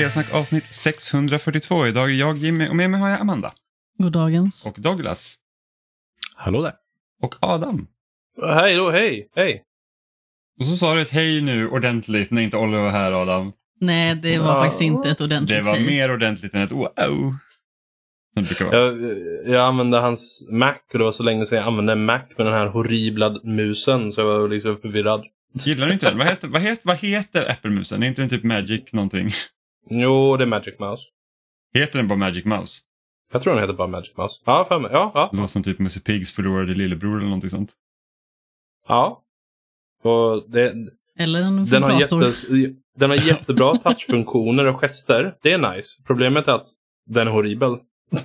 Spelsnack avsnitt 642. Idag är jag Jimmy och med mig har jag Amanda. God dagens. Och Douglas. Hallå där. Och Adam. Hej då, hej. Och så sa du ett hej nu ordentligt när inte Oliver var här, Adam. Nej, det var faktiskt inte ett ordentligt Det var hej. mer ordentligt än ett wow. Som det brukar vara. Jag använde hans Mac och det var så länge sedan jag använde en Mac med den här horribla musen så jag var liksom förvirrad. Gillar du inte den? Vad heter Apple-musen? Är inte den typ Magic någonting? Jo, det är Magic Mouse. Heter den bara Magic Mouse? Jag tror den heter bara Magic Mouse. Ja, för mig. Ja. Det var som typ Musse Pigs förlorade lillebror eller någonting sånt. Ja. Och Eller en den vibrator. har jättebra touchfunktioner och gester. Det är nice. Problemet är att den är horribel.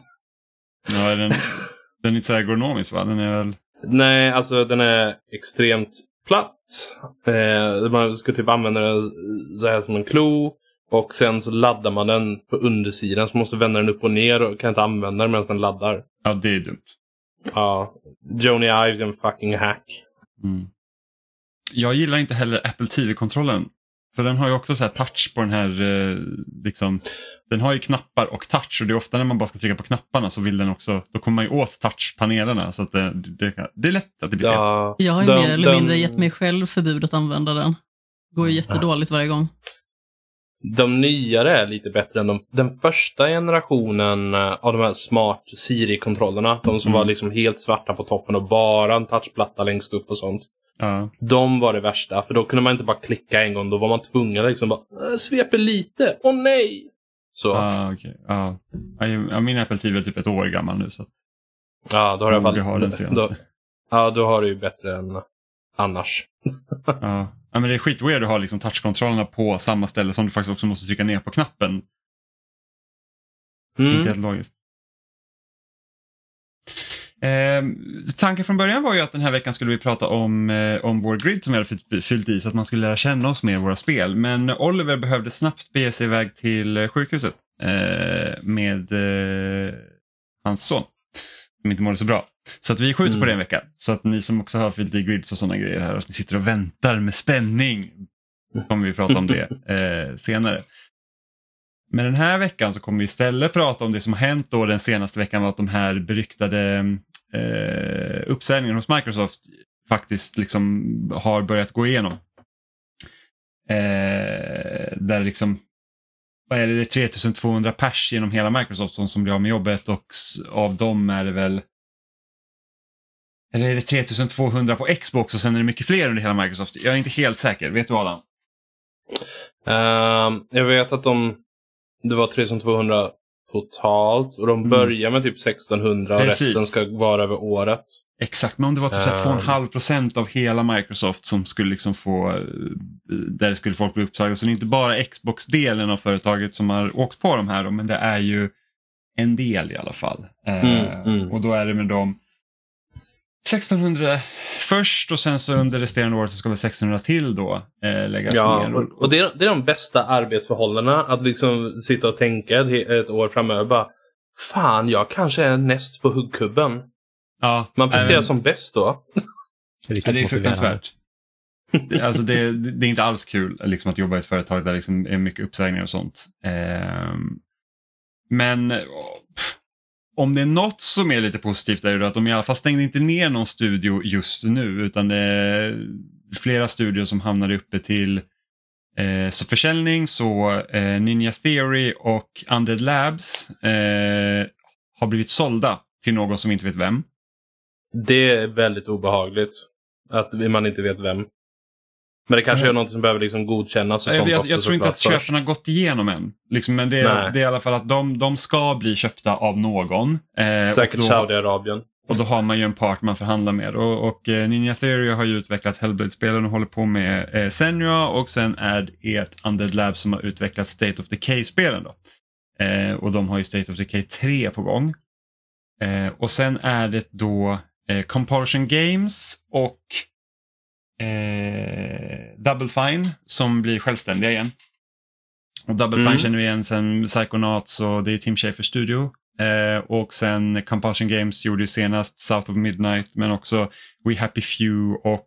Ja, den är inte så ergonomisk, va? Den är väl... Nej, alltså den är extremt platt. Man ska typ använda den så här som en klo. Och sen så laddar man den på undersidan. Så måste vända den upp och ner och kan inte använda den medan den laddar. Ja, det är dumt. Ja, Joni Ives är en fucking hack. Mm. Jag gillar inte heller Apple TV-kontrollen. För den har ju också så här touch på den här liksom, den har ju knappar och touch och det är ofta när man bara ska trycka på knapparna så vill den också, då kommer man ju åt touchpanelerna så att det är lätt att det blir fel. Ja, Jag har ju mer eller mindre gett mig själv förbud att använda den. Går ju jättedåligt varje gång. De nyare är lite bättre än den första generationen av de här smart Siri-kontrollerna. De som var liksom helt svarta på toppen och bara en touchplatta längst upp och sånt. Ja. De var det värsta, för då kunde man inte bara klicka en gång. Då var man tvungen liksom bara, sveper lite, åh nej! Så. Okay. Ja, min Apple TV är typ ett år gammal nu. Så ja, då har jag har den senaste. Då har du ju bättre än annars. Ja, men det är skitweird att ha liksom touchkontrollerna på samma ställe som du faktiskt också måste trycka ner på knappen. Inte helt logiskt. Tanken från början var ju att den här veckan skulle vi prata om vår grid som vi hade fyllt i så att man skulle lära känna oss med våra spel. Men Oliver behövde snabbt bege sig iväg till sjukhuset med hans son som inte mådde så bra. Så att vi skjuter på det en vecka. Så att ni som också har fyllt i grids och sådana grejer här, att ni sitter och väntar med spänning, kommer vi prata om det senare. Men den här veckan så kommer vi istället prata om det som har hänt då den senaste veckan, var att de här beryktade uppsägningarna hos Microsoft faktiskt liksom har börjat gå igenom. Där liksom, vad är det 3200 pers genom hela Microsoft som blir av med jobbet, och av dem är det väl, eller är det 3200 på Xbox och sen är det mycket fler under hela Microsoft? Jag är inte helt säker, vet du Adam? Jag vet att det var 3200 totalt och de börjar med typ 1600 och resten ska vara över året. Exakt, men om det var typ 2,5% av hela Microsoft som skulle liksom få, där skulle folk bli uppsagda. Så det är inte bara Xbox-delen av företaget som har åkt på de här, men det är ju en del i alla fall. Och då är det med dem 1600 först och sen så under resterande året så ska väl 600 till då läggas ner. Och det är de bästa arbetsförhållandena, att liksom sitta och tänka ett år framöver bara, fan, jag kanske är näst på huggkubben. Ja, man presterar som bäst då. Det är fruktansvärt. Alltså det är inte alls kul liksom, att jobba i ett företag där liksom är mycket uppsägningar och sånt. Men om det är något som är lite positivt är det att de i alla fall stängde inte ner någon studio just nu, utan det är flera studior som hamnade uppe till så försäljning. Så Ninja Theory och Undead Labs har blivit sålda till någon som inte vet vem. Det är väldigt obehagligt att man inte vet vem. Men det kanske är något som behöver liksom godkännas. Och jag tror inte att köparna har gått igenom än. Liksom, men det är i alla fall att de ska bli köpta av någon. Säkert Saudiarabien. Och då har man ju en part man förhandlar med. Och Ninja Theory har ju utvecklat Hellblade-spelen och håller på med Senua. Och sen är det ett Undead Lab som har utvecklat State of Decay-spelen då. Och de har ju State of Decay 3 på gång. Och sen är det då Compulsion Games och Double Fine som blir självständiga igen. Och Double Fine känner vi igen sen Psychonauts, och det är Tim Schafer Studio. Och sen Compulsion Games gjorde ju senast South of Midnight, men också We Happy Few och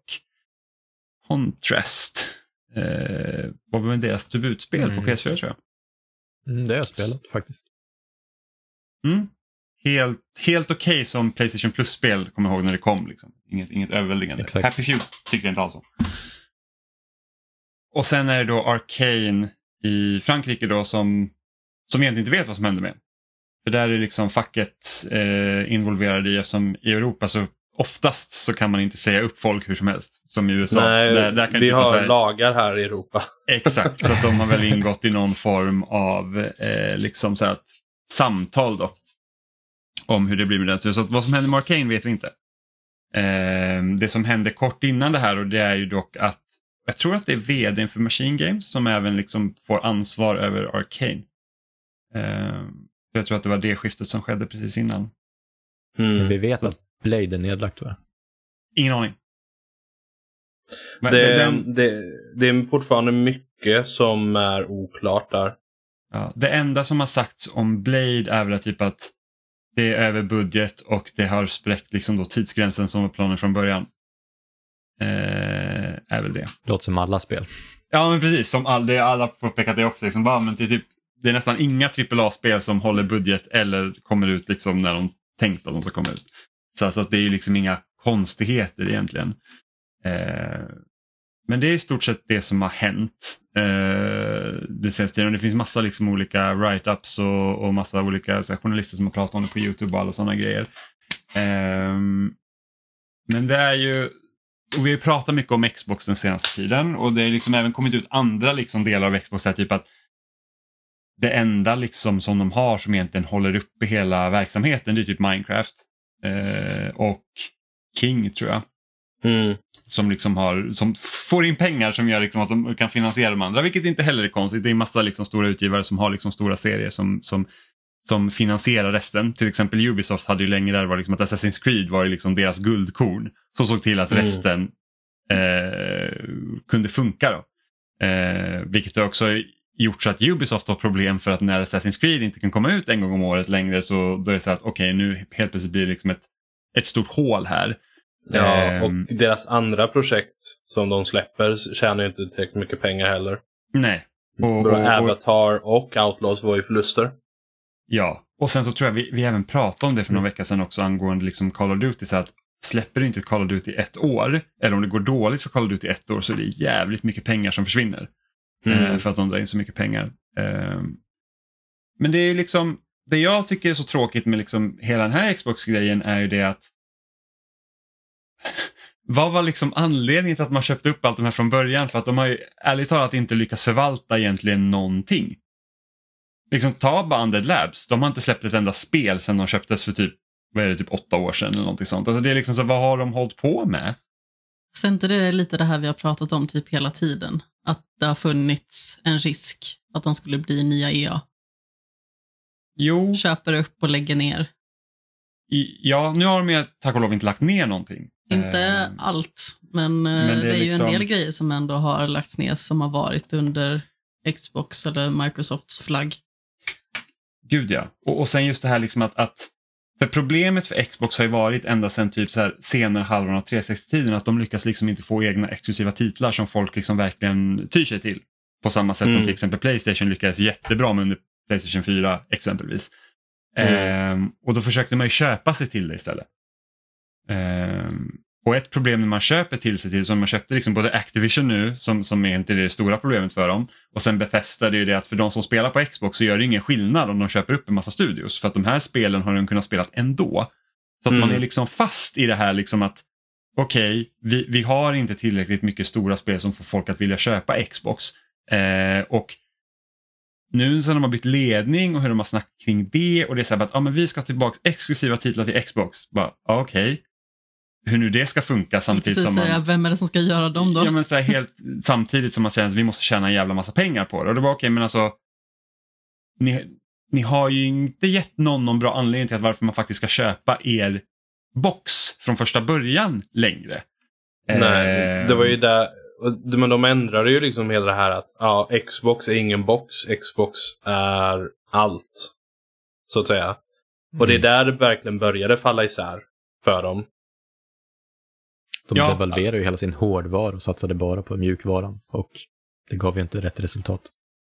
Contrast. Vad var deras debutspel på PS4 tror jag. Det har jag spelat faktiskt. Helt okej som PlayStation Plus-spel, kommer jag ihåg när det kom. Liksom. Inget överväldigande. Exakt. Happy Few tyckte jag inte alls om. Och sen är det då Arcane i Frankrike då som egentligen inte vet vad som händer med. För där är liksom facket involverade i, eftersom i Europa så oftast så kan man inte säga upp folk hur som helst. Som i USA. Nej, där kan vi typ har lagar här i Europa. Exakt, så att de har väl ingått i någon form av liksom så att samtal då. Om hur det blir med den. Så att vad som händer med Arcane vet vi inte. Det som hände kort innan det här, och det är ju dock att jag tror att det är vdn för Machine Games som även liksom får ansvar över Arcane. Jag tror att det var det skiftet som skedde precis innan. Men vi vet att Blade är nedlagt, va? Ingen aning. Men Det är fortfarande mycket som är oklart där. Ja, det enda som har sagts om Blade är väl typ att det är över budget och det har spräckt liksom då tidsgränsen som var planen från början. Är väl det. Låter som alla spel. Ja, men precis. Som alla påpekat det också. Liksom, men det är nästan inga AAA-spel som håller budget eller kommer ut liksom när de tänkt att de ska komma ut. Så att det är liksom inga konstigheter egentligen. Men det är i stort sett det som har hänt det senaste tiden. Det finns massa liksom olika write-ups och massa olika journalister som har pratat om det på YouTube och alla sådana grejer. Men det är ju, och vi har pratat mycket om Xbox den senaste tiden, och det är liksom även kommit ut andra liksom delar av Xbox där, typ att det enda liksom som de har som egentligen håller uppe hela verksamheten, det är typ Minecraft och King, tror jag. Som liksom som får in pengar som gör liksom att de kan finansiera de andra, vilket inte heller är konstigt. Det är en massa liksom stora utgivare som har liksom stora serier som finansierar resten. Till exempel Ubisoft hade ju länge där var liksom att Assassin's Creed var ju liksom deras guldkorn, som såg till att resten kunde funka då. Vilket har också gjort så att Ubisoft har problem, för att när Assassin's Creed inte kan komma ut en gång om året längre, så då är det så att okej, nu helt plötsligt blir det liksom ett stort hål här. Ja, och deras andra projekt som de släpper tjänar ju inte tillräckligt mycket pengar heller. Nej. Och Avatar och Outlaws var ju förluster. Ja, och sen så tror jag vi även pratade om det för någon vecka sedan också angående liksom Call of Duty, så att släpper du inte Call of Duty ett år, eller om det går dåligt för Call of Duty ett år, så är det jävligt mycket pengar som försvinner. För att de drar in så mycket pengar. Men det är liksom, det jag tycker är så tråkigt med liksom hela den här Xbox-grejen är ju det att vad var liksom anledningen till att man köpte upp allt de här från början? För att de har ju ärligt talat inte lyckats förvalta egentligen någonting. Liksom ta bara Undead Labs. De har inte släppt ett enda spel sedan de köptes för typ 8 år sedan eller någonting sånt. Alltså det är liksom så, vad har de hållit på med? Sen inte det är lite det här vi har pratat om typ hela tiden. Att det har funnits en risk att de skulle bli nya EA. Jo. Köper upp och lägger ner. Ja, nu har de ju tack och lov inte lagt ner någonting. Inte allt, men det är ju liksom en del grejer som ändå har lagts ner som har varit under Xbox eller Microsofts flagg. Gud ja. Och sen just det här liksom att för problemet för Xbox har ju varit ända sedan typ så här senare halvan av 360-tiden att de lyckas liksom inte få egna exklusiva titlar som folk liksom verkligen tyr sig till. På samma sätt som till exempel PlayStation lyckades jättebra med under PlayStation 4 exempelvis. Och då försökte man ju köpa sig till det istället. Och ett problem när man köper till sig till, som man köpte liksom både Activision nu som är inte det stora problemet för dem, och sen Bethesda, det är ju det att för de som spelar på Xbox så gör det ingen skillnad om de köper upp en massa studios, för att de här spelen har de kunnat spela ändå. Så att man är liksom fast i det här liksom att okej, vi har inte tillräckligt mycket stora spel som får folk att vilja köpa Xbox. Och nu så har de bytt ledning och hur de har snackat kring det, och det är så här att men vi ska tillbaka exklusiva titlar till Xbox. Okej. Hur nu det ska funka samtidigt som man... Vem är det som ska göra dem då? Ja, men så här, helt samtidigt som man känner att vi måste tjäna en jävla massa pengar på det. Och det var okej, men alltså ni har ju inte gett någon bra anledning till att varför man faktiskt ska köpa er box från första början längre. Nej, det var ju där, men de ändrade ju liksom hela det här att Xbox är ingen box, Xbox är allt, så att säga. Och det är där det verkligen började falla isär för dem. De devalverade ju hela sin hårdvara och satsade bara på mjukvaran, och det gav ju inte rätt resultat.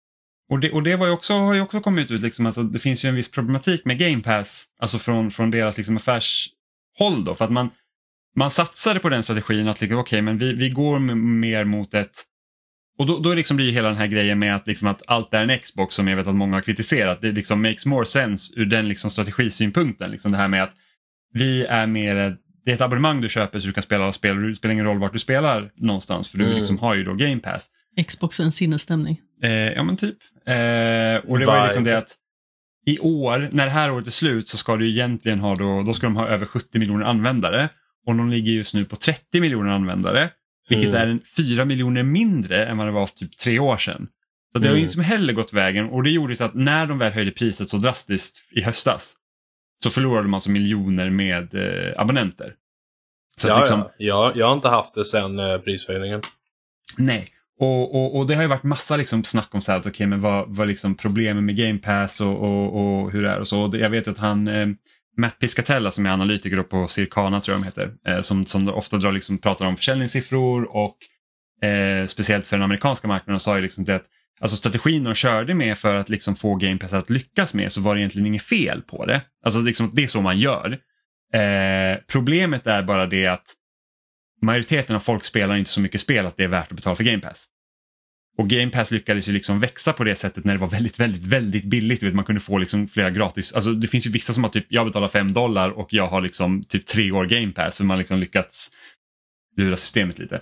Och det var ju också, har ju också kommit ut, liksom, alltså, det finns ju en viss problematik med Game Pass, alltså från deras liksom, affärshåll då, för att man satsade på den strategin att liksom, okej, men vi går mer mot ett, och då liksom blir ju hela den här grejen med att, liksom, att allt är en Xbox, som jag vet att många har kritiserat, det liksom makes more sense ur den liksom, strategisynpunkten, liksom det här med att vi är mer, det är ett abonnemang du köper så du kan spela alla spel, och det spelar ingen roll vart du spelar någonstans, för du liksom har ju då Game Pass. Xbox är en sinnesstämning. Ja men typ. Och det var ju liksom det att i år, när det här året är slut, så ska du egentligen ha då ska de ha över 70 miljoner användare, och de ligger just nu på 30 miljoner användare, vilket är 4 miljoner mindre än vad det var för typ 3 år sedan. Så det har ju inte heller gått vägen, och det gjorde så att när de väl höjde priset så drastiskt i höstas, så förlorade de alltså miljoner med abonnenter. Så att liksom, jag har inte haft det sedan prishöjningen. Nej. Och det har ju varit massa liksom snack om så här att okej, men vad liksom problemen med Game Pass och hur det är och så. Och jag vet att han Matt Piscatella, som är analytiker då på Circana, tror jag de heter, som ofta liksom pratar om försäljningssiffror och speciellt för den amerikanska marknaden, sa ju liksom det att alltså strategin de körde med för att liksom få Game Pass att lyckas med, så var det egentligen inget fel på det. Alltså liksom, det är så man gör. Problemet är bara det att majoriteten av folk spelar inte så mycket spel att det är värt att betala för Game Pass. Och Game Pass lyckades ju liksom växa på det sättet när det var väldigt, väldigt, väldigt billigt. Man kunde få liksom flera gratis. Alltså det finns ju vissa som har typ, jag betalar $5 och jag har liksom typ 3 år Game Pass, för man liksom lyckats lura systemet lite.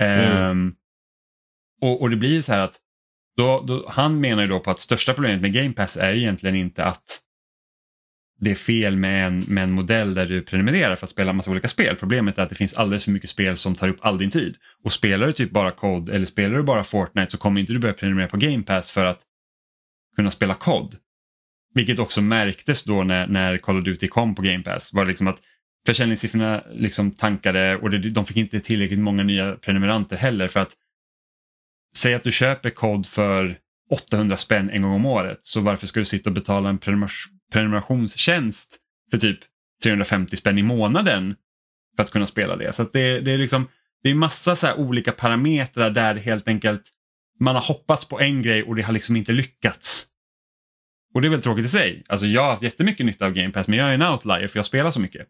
Och det blir ju så här att då, han menar ju då på att största problemet med Game Pass är egentligen inte att det är fel med en modell där du prenumererar för att spela en massa olika spel. Problemet är att det finns alldeles för mycket spel som tar upp all din tid. Och spelar du typ bara COD eller spelar du bara Fortnite, så kommer inte du börja prenumerera på Game Pass för att kunna spela COD. Vilket också märktes då när Call of Duty kom på Game Pass. Var liksom att försäljningssiffrorna liksom tankade, och de fick inte tillräckligt många nya prenumeranter heller, för att säg att du köper COD för 800 spänn en gång om året, så varför ska du sitta och betala en prenumerationstjänst för typ 350 spänn i månaden för att kunna spela det? Så att det är liksom, det är massa så här olika parametrar där helt enkelt man har hoppats på en grej och det har liksom inte lyckats. Och det är väl tråkigt i sig. Alltså jag har haft jättemycket nytta av Game Pass, men jag är en outlier för jag spelar så mycket.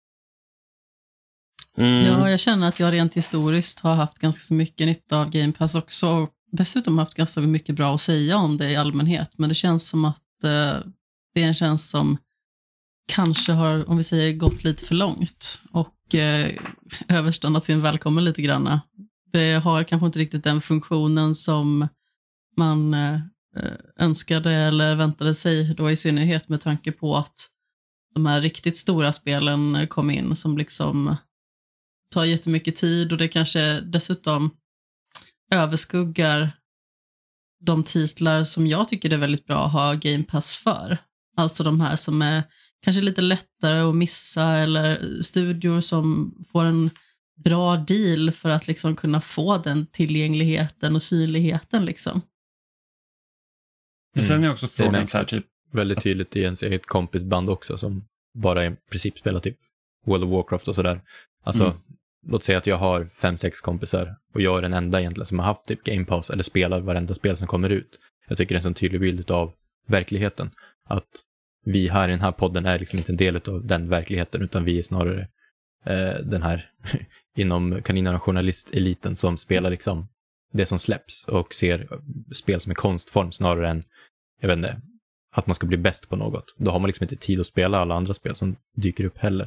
Ja, jag känner att jag rent historiskt har haft ganska så mycket nytta av Game Pass också. Dessutom haft ganska mycket bra att säga om det i allmänhet. Men det känns som att det är en tjänst som kanske har, om vi säger, gått lite för långt. Och överstannat sin välkommen lite grann. Det har kanske inte riktigt den funktionen som man önskade eller väntade sig. Då i synnerhet med tanke på att de här riktigt stora spelen kom in som liksom tar jättemycket tid, och det kanske dessutom överskuggar de titlar som jag tycker det är väldigt bra att ha Game Pass för. Alltså de här som är kanske lite lättare att missa, eller studior som får en bra deal för att liksom kunna få den tillgängligheten och synligheten liksom. Men sen är också frågan så här typ väldigt tydligt i ens eget kompisband också, som bara i princip spelar typ World of Warcraft och sådär. Alltså, låt säga att jag har 5-6 kompisar och jag är den enda egentligen som har haft typ Game Pass eller spelar varenda spel som kommer ut. Jag tycker det är en sån tydlig bild av verkligheten. Att vi här i den här podden är liksom inte en del av den verkligheten, utan vi är snarare den här inom kaninarna journalisteliten som spelar liksom det som släpps och ser spel som en konstform snarare än, jag vet inte, att man ska bli bäst på något. Då har man liksom inte tid att spela alla andra spel som dyker upp heller.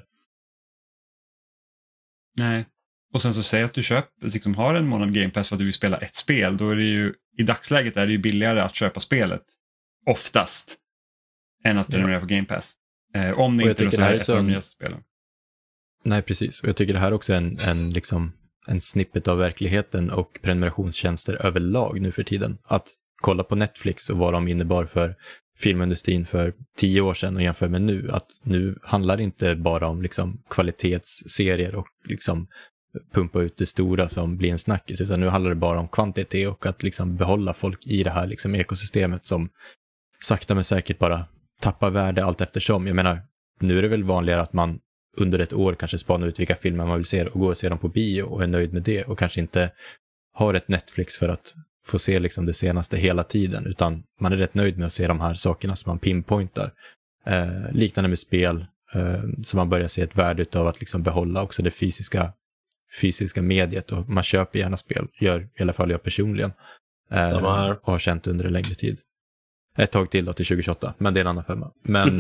Nej. Och sen så säg att du liksom har en månad Game Pass för att du vill spela ett spel. Då är det ju, i dagsläget är det ju billigare att köpa spelet. Oftast. Än att prenumerera på Game Pass. Om det inte är så här ett av de nyaste spelen. Nej, precis. Och jag tycker det här också är en snippet av verkligheten och prenumerationstjänster överlag nu för tiden. Att kolla på Netflix och vad de innebar för filmindustrin för 10 år sedan och jämför med nu. Att nu handlar det inte bara om liksom kvalitetsserier och liksom pumpa ut det stora som blir en snackis, utan nu handlar det bara om kvantitet och att liksom behålla folk i det här liksom ekosystemet som sakta men säkert bara tappar värde allt eftersom. Jag menar, nu är det väl vanligare att man under ett år kanske spanar ut vilka filmer man vill se och går och ser dem på bio och är nöjd med det och kanske inte har ett Netflix för att få se liksom det senaste hela tiden, utan man är rätt nöjd med att se de här sakerna som man pinpointar. Liknande med spel, så man börjar se ett värde av att liksom behålla också det fysiska mediet, och man köper gärna spel, gör i alla fall jag personligen, och har känt under en längre tid. Ett tag till då, till 2028, men det är en annan femma. Men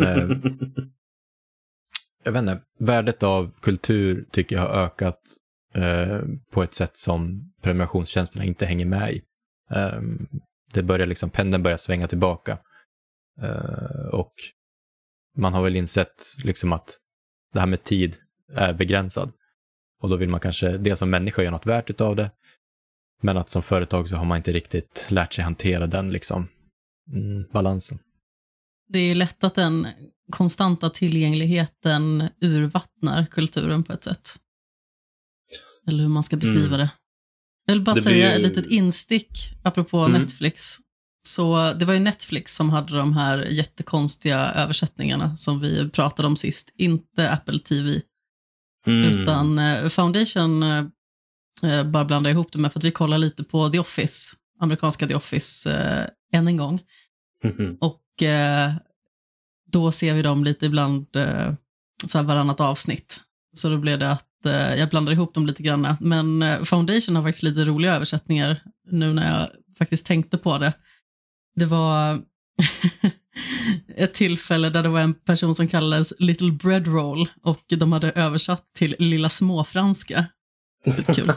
jag vet inte, värdet av kultur tycker jag har ökat på ett sätt som prenumerationstjänsterna inte hänger med i. Det börjar liksom, pendeln börjar svänga tillbaka, och man har väl insett liksom att det här med tid är begränsad, och då vill man kanske det som människa göra något värt utav det, men att som företag så har man inte riktigt lärt sig hantera den liksom balansen. Det är lätt att den konstanta tillgängligheten urvattnar kulturen på ett sätt. Eller hur man ska beskriva det. Jag vill bara säga ett litet instick apropå Netflix. Så det var ju Netflix som hade de här jättekonstiga översättningarna som vi pratade om sist. Inte Apple TV. Utan Foundation bara blandade ihop det med, för att vi kollar lite på The Office. Amerikanska The Office än en gång. Och då ser vi dem lite ibland så här varannat avsnitt. Så då blev det att jag blandar ihop dem lite grann. Men Foundation har faktiskt lite roliga översättningar nu när jag faktiskt tänkte på det. Det var ett tillfälle där det var en person som kallades Little Bread Roll, och de hade översatt till Lilla Småfranska. Lite kul.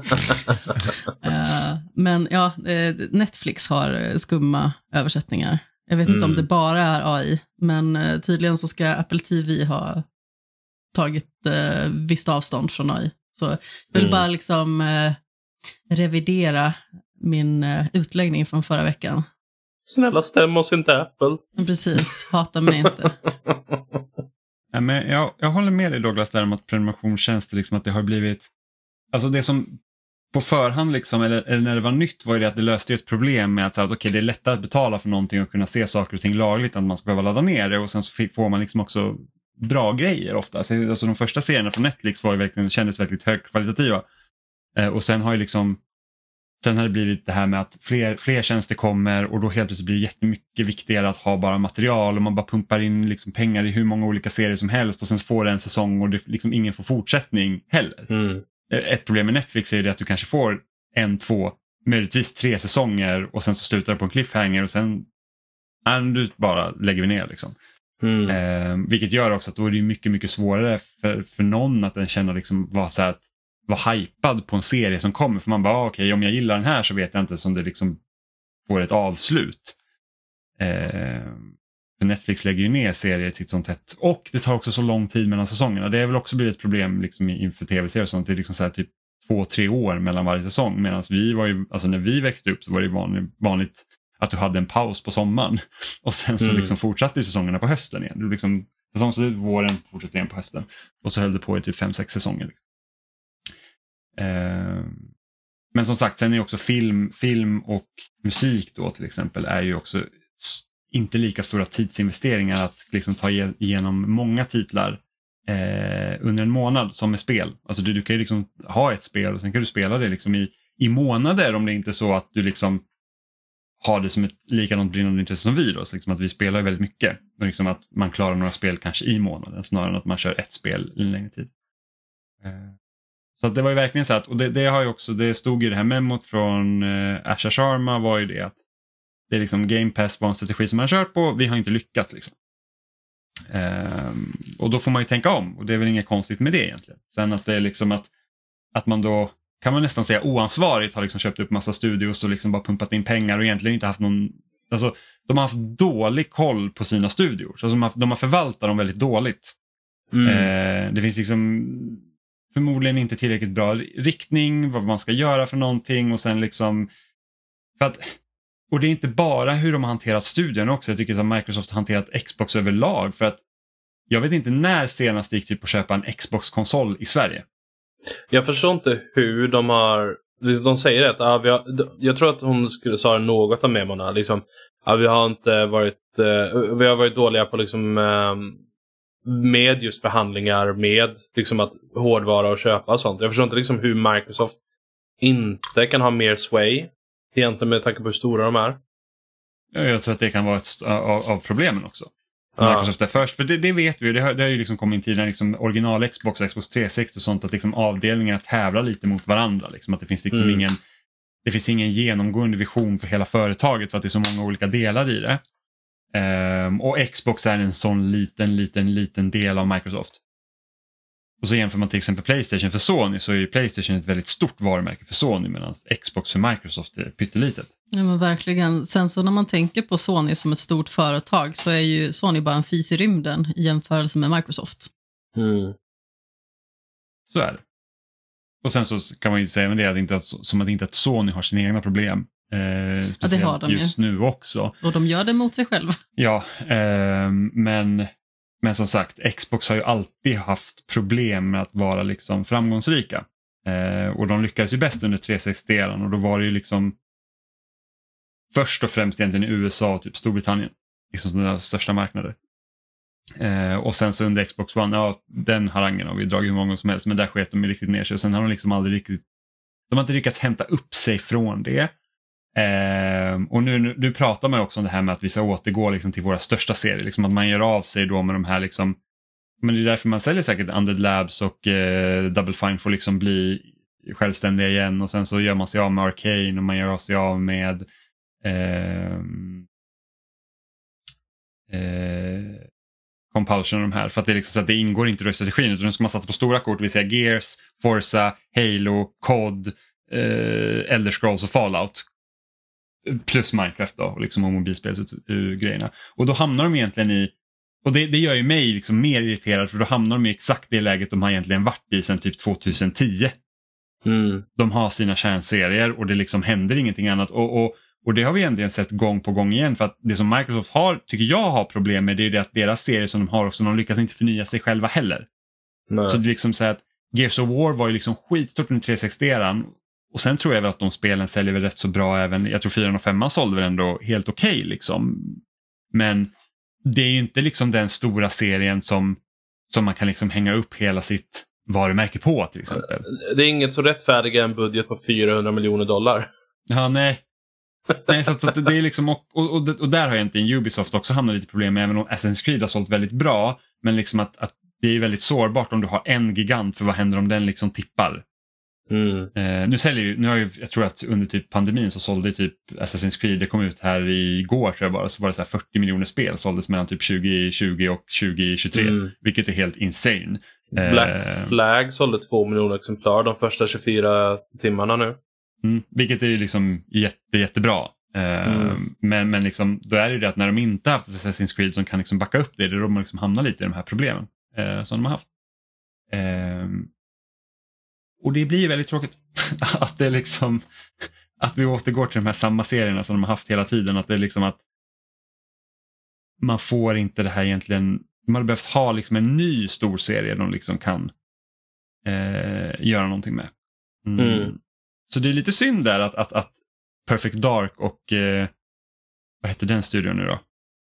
Men ja, Netflix har skumma översättningar. Jag vet inte om det bara är AI, men tydligen så ska Apple TV ha tagit visst avstånd från AI. Så jag vill bara liksom revidera min utläggning från förra veckan. Snälla, stäm oss inte, Apple. Precis, hata mig inte. Ja, men jag håller med dig, Douglas, där om att prenumerationstjänster, liksom, att det har blivit, alltså det som på förhand liksom, eller när det var nytt, var ju det att det löste ett problem med att okej, det är lättare att betala för någonting och kunna se saker och ting lagligt än att man ska behöva ladda ner det, och sen så får man liksom också bra grejer ofta. Alltså de första serierna från Netflix var ju verkligen, kändes väldigt högkvalitativa, och sen har ju liksom, sen har det blivit det här med att fler tjänster kommer, och då helt plötsligt blir det jättemycket viktigare att ha bara material, och man bara pumpar in liksom pengar i hur många olika serier som helst, och sen får det en säsong och det liksom ingen får fortsättning heller. Ett problem med Netflix är det att du kanske får 1, 2, möjligtvis 3 säsonger, och sen så slutar det på en cliffhanger, och sen du bara lägger vi ner liksom. Vilket gör också att då är det mycket, mycket svårare för någon att den känner liksom vara hypad på en serie som kommer, för man bara okej, om jag gillar den här så vet jag inte som det liksom får ett avslut. För Netflix lägger ju ner serier till sånt tätt, och det tar också så lång tid mellan säsongerna. Det är väl också blivit ett problem liksom inför tv-serier och sånt. Det är liksom så här typ 2-3 år mellan varje säsong, medan vi var ju, alltså när vi växte upp så var det vanligt att du hade en paus på sommaren och sen så liksom fortsatte säsongerna på hösten igen. Du liksom, säsongslut våren fortsatte igen på hösten, och så höll det på i typ 5-6 säsonger liksom. Men som sagt, sen är också film och musik då till exempel är ju också inte lika stora tidsinvesteringar att liksom ta igenom många titlar under en månad som med spel. Alltså du kan ju liksom ha ett spel och sen kan du spela det liksom i månader, om det inte är så att du liksom har det som ett likadant brinnande intresse som vi då. Så liksom att vi spelar väldigt mycket, och liksom att man klarar några spel kanske i månaden snarare än att man kör ett spel i en längre tid. Så att det var ju verkligen så att, och det har ju också, det stod ju det här memot från Asha Sharma, var ju det att det är liksom Game Pass var en strategi som man har kört på, vi har inte lyckats liksom. Och då får man ju tänka om, och det är väl inget konstigt med det egentligen. Sen att det är liksom att man då, kan man nästan säga oansvarigt, har liksom köpt upp massa studios och liksom bara pumpat in pengar och egentligen inte haft någon, alltså de har haft dålig koll på sina studios. Alltså de har förvaltat dem väldigt dåligt. Det finns liksom förmodligen inte tillräckligt bra riktning, vad man ska göra för någonting, och sen liksom för att, och det är inte bara hur de har hanterat studion också. Jag tycker att Microsoft har hanterat Xbox överlag, för att jag vet inte när senast det gick typ att köpa en Xbox-konsol i Sverige. Jag förstår inte hur de har, de säger att jag tror att hon skulle säga något av memorna liksom, vi har inte varit vi har varit dåliga på liksom med just förhandlingar med liksom att hårdvara och köpa och sånt. Jag förstår inte liksom hur Microsoft inte kan ha mer sway Egentligen med tanke på hur stora de är. Jag tror att det kan vara ett av problemen också. Ja. Microsoft är först, för det vet vi ju. Det har ju liksom kommit in tidigare, liksom original Xbox och Xbox 360 och sånt, att liksom avdelningarna tävlar lite mot varandra. Liksom, att det finns liksom det finns ingen genomgående vision för hela företaget för att det är så många olika delar i det. Och Xbox är en sån liten del av Microsoft. Och så jämför man till exempel PlayStation för Sony, så är ju PlayStation ett väldigt stort varumärke för Sony, medan Xbox för Microsoft är pyttelitet. Ja, men verkligen. Sen så när man tänker på Sony som ett stort företag så är ju Sony bara en fis i rymden i jämförelse med Microsoft. Så är det. Och sen så kan man ju säga det, att inte att Sony har sina egna problem. Speciellt det har de just nu också. Och de gör det mot sig själva. Ja, men som sagt, Xbox har ju alltid haft problem med att vara liksom framgångsrika. Och de lyckades ju bäst under 360-eran, och då var det ju liksom först och främst egentligen i USA och typ Storbritannien. Liksom sådana största marknader. Och sen så under Xbox One, ja, den harangen har vi dragit hur många som helst, men där sket de riktigt ner sig. Och sen har de liksom aldrig riktigt, de har inte lyckats hämta upp sig från det. Och nu pratar man också om det här med att vi ska återgå liksom till våra största serier, liksom att man gör av sig då med de här liksom, men det är därför man säljer säkert Undead Labs och Double Fine får liksom bli självständiga igen, och sen så gör man sig av med Arcane och man gör sig av med Compulsion och de här, för att det är liksom så att det ingår inte i strategin, utan nu ska man satsa på stora kort, det vill säga Gears, Forza, Halo, COD, Elder Scrolls och Fallout plus Minecraft då, och liksom mobilspelsgrejerna. Och då hamnar de egentligen i, och det gör ju mig liksom mer irriterad, för då hamnar de i exakt det läget de har egentligen varit i sedan typ 2010. De har sina kärnserier och det liksom händer ingenting annat, och det har vi egentligen sett gång på gång igen, för att det som Microsoft tycker jag har problem med, det är det att deras serier som de har också, de lyckas inte förnya sig själva heller. Nej. Så det är liksom så att Gears of War var ju liksom skitstort under 360-eran, och sen tror jag väl att de spelen säljer väl rätt så bra även, jag tror 4 och 5 sålde väl ändå helt okej liksom. Men det är ju inte liksom den stora serien som man kan liksom hänga upp hela sitt varumärke på till exempel. Det är inget så rättfärdiga en budget på $400 miljoner. Ja, nej, så att det är liksom, och där har egentligen Ubisoft också hamnat lite problem med, även om Assassin's Creed har sålt väldigt bra, men liksom att det är väldigt sårbart om du har en gigant, för vad händer om den liksom tippar? Jag tror att under typ pandemin så sålde typ Assassin's Creed, det kom ut här igår tror jag bara, så var det så här 40 miljoner spel såldes mellan typ 2020 och 2023, vilket är helt insane. Black Flag sålde 2 miljoner exemplar de första 24 timmarna nu. Vilket är ju liksom jättebra. Men liksom, då är det ju det att när de inte haft Assassin's Creed som kan liksom backa upp det, då man liksom hamnar lite i de här problemen som de har haft. Och det blir väldigt tråkigt att det liksom, att vi återgår till de här samma serierna som de har haft hela tiden, att det är liksom att man får inte det här egentligen, man hade behövt ha liksom en ny stor serie de liksom kan göra någonting med. Så det är lite synd där att Perfect Dark och vad heter den studion nu då?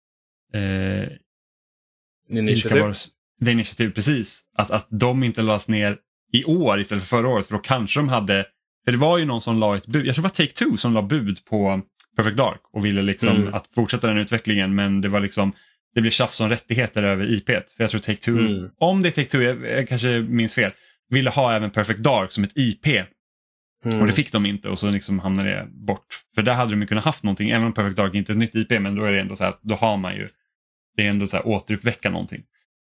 Initiative. Det initiativ, precis. Att de inte lades ner i år istället för förra året, för då kanske de hade, för det var ju någon som la ett bud, jag tror det var Take-Two som la bud på Perfect Dark och ville liksom att fortsätta den utvecklingen, men det var liksom, det blev tjafs om rättigheter över IP, för jag tror Take-Two, om det är Take-Two, jag kanske minns fel, ville ha även Perfect Dark som ett IP. Och det fick de inte, och så liksom hamnade det bort. För där hade de ju kunnat haft någonting, även om Perfect Dark inte är ett nytt IP, men då är det ändå så här att då har man ju, det är ändå så här återuppväcka någonting.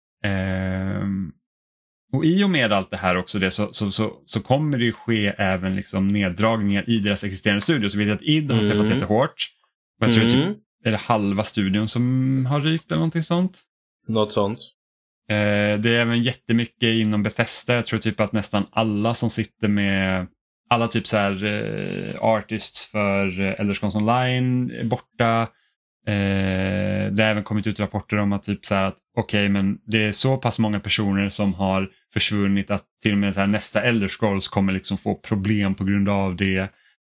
Och i och med allt det här också det, så kommer det ju ske även liksom neddragningar i deras existerande studio. Så vet jag att id har träffats jättehårt. Och jag tror typ, är det halva studion som har rykt eller någonting sånt? Något sånt. Det är även jättemycket inom Bethesda. Jag tror typ att nästan alla som sitter med, alla typ så här artists för Elder Scrolls Online är borta. Det har även kommit ut rapporter om att typ så här att okej, men det är så pass många personer som har försvunnit att till och med det här nästa Elder Scrolls kommer liksom få problem på grund av det.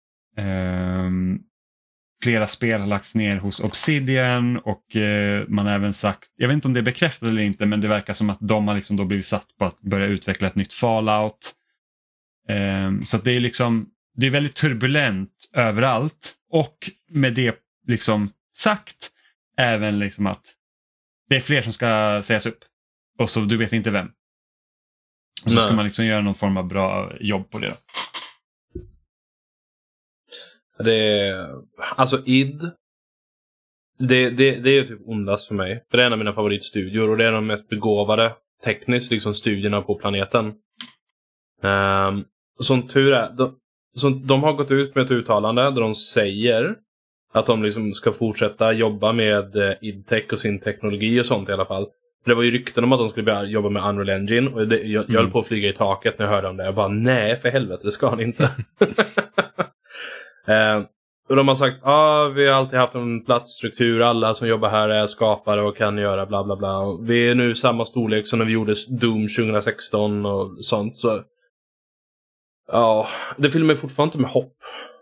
Flera spel har lagts ner hos Obsidian, och man har även sagt, jag vet inte om det är bekräftat eller inte, men det verkar som att de har liksom då blivit satt på att börja utveckla ett nytt Fallout. Så att det är liksom, det är väldigt turbulent överallt och med det liksom sagt även liksom att det är fler som ska sägas upp och så du vet inte vem. Och så ska man liksom göra någon form av bra jobb på det då. Det är, alltså id det är typ ondast för mig. För det är en av mina favoritstudior och det är de mest begåvade tekniskt liksom studierna på planeten. Som tur är de har gått ut med ett uttalande där de säger att de liksom ska fortsätta jobba med id-tech och sin teknologi och sånt i alla fall. Det var ju rykten om att de skulle börja jobba med Unreal Engine och jag höll på att flyga i taket när jag hörde om det. Jag bara, nej för helvete, det ska han inte. Och de har sagt, vi har alltid haft en platsstruktur, alla som jobbar här är skapare och kan göra bla bla bla. Och vi är nu samma storlek som när vi gjorde Doom 2016 och sånt. Så ja, det fyller mig fortfarande inte med hopp.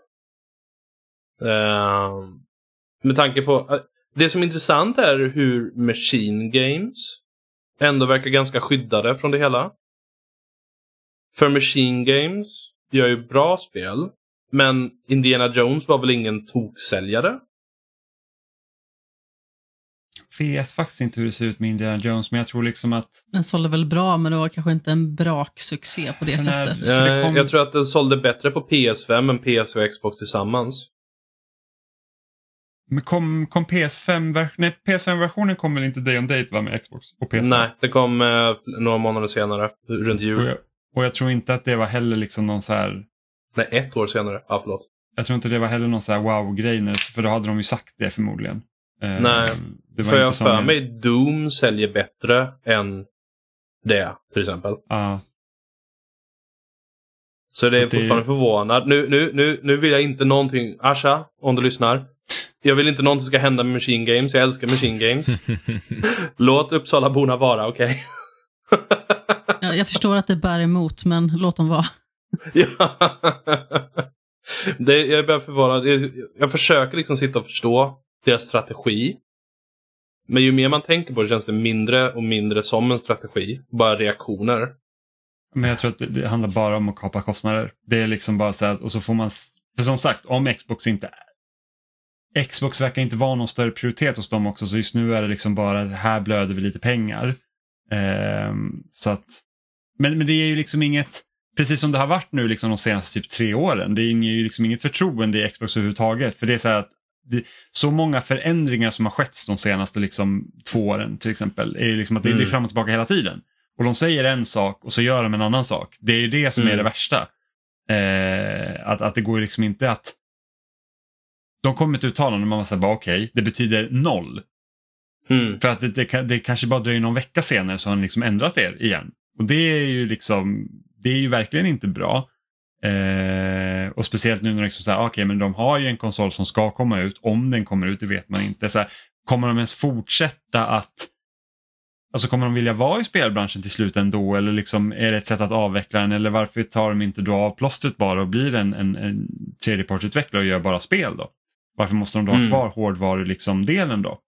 Med tanke på det som är intressant är hur Machine Games ändå verkar ganska skyddade från det hela. För Machine Games gör ju bra spel, men Indiana Jones var väl ingen toksäljare? Vet faktiskt inte hur det ser ut med Indiana Jones, men jag tror liksom att den sålde väl bra, men det var kanske inte en braksuccé på det sättet. Jag tror att den sålde bättre på PS5 än PS och Xbox tillsammans. Men kom PS5-versionen kom väl inte day on date va, med Xbox och PS5? Nej, det kom några månader senare, runt jul. Och jag tror inte att det var heller liksom någon så här... Nej, 1 år senare. Ja, förlåt. Jag tror inte det var heller någon så här wow-grej, för då hade de ju sagt det förmodligen. Nej, det var för jag inte för mig Doom säljer bättre än det, till exempel. Ja. Så det är fortfarande förvånad. Nu vill jag inte någonting... Asha, om du lyssnar. Jag vill inte någonting ska hända med Machine Games. Jag älskar Machine Games. Låt Uppsala-borna vara, okej? Ja, jag förstår att det bär emot, men låt dem vara. Ja. Jag är bara förvånad. Jag försöker liksom sitta och förstå deras strategi. Men ju mer man tänker på det känns det mindre och mindre som en strategi. Bara reaktioner. Men jag tror att det handlar bara om att kapa kostnader. Det är liksom bara så att, och så får man, för som sagt, om Xbox inte är, Xbox verkar inte vara någon större prioritet hos dem också, så just nu är det liksom bara, här blöder vi lite pengar. Så att, men det är ju liksom inget, precis som det har varit nu liksom de senaste typ 3 åren, det är ju liksom inget förtroende i Xbox överhuvudtaget, för det är så här att så många förändringar som har skett de senaste liksom 2 åren till exempel, är liksom att det är fram och tillbaka hela tiden. Och de säger en sak och så gör de en annan sak. Det är ju det som är det värsta. Att det går liksom inte att... De kommer ett uttalande och man säger bara okej, det betyder 0. För att det kanske bara dröjer någon vecka senare så har ni liksom ändrat er igen. Och det är ju liksom... Det är ju verkligen inte bra. Och speciellt nu när de liksom säger okej, men de har ju en konsol som ska komma ut. Om den kommer ut, det vet man inte. Så här, kommer de ens fortsätta att... Alltså kommer de vilja vara i spelbranschen till slut ändå, eller liksom är det ett sätt att avveckla den, eller varför tar de inte då av plåstret bara och blir en tredjepartsutvecklare och gör bara spel då? Varför måste de då ha kvar hårdvaru liksom delen då?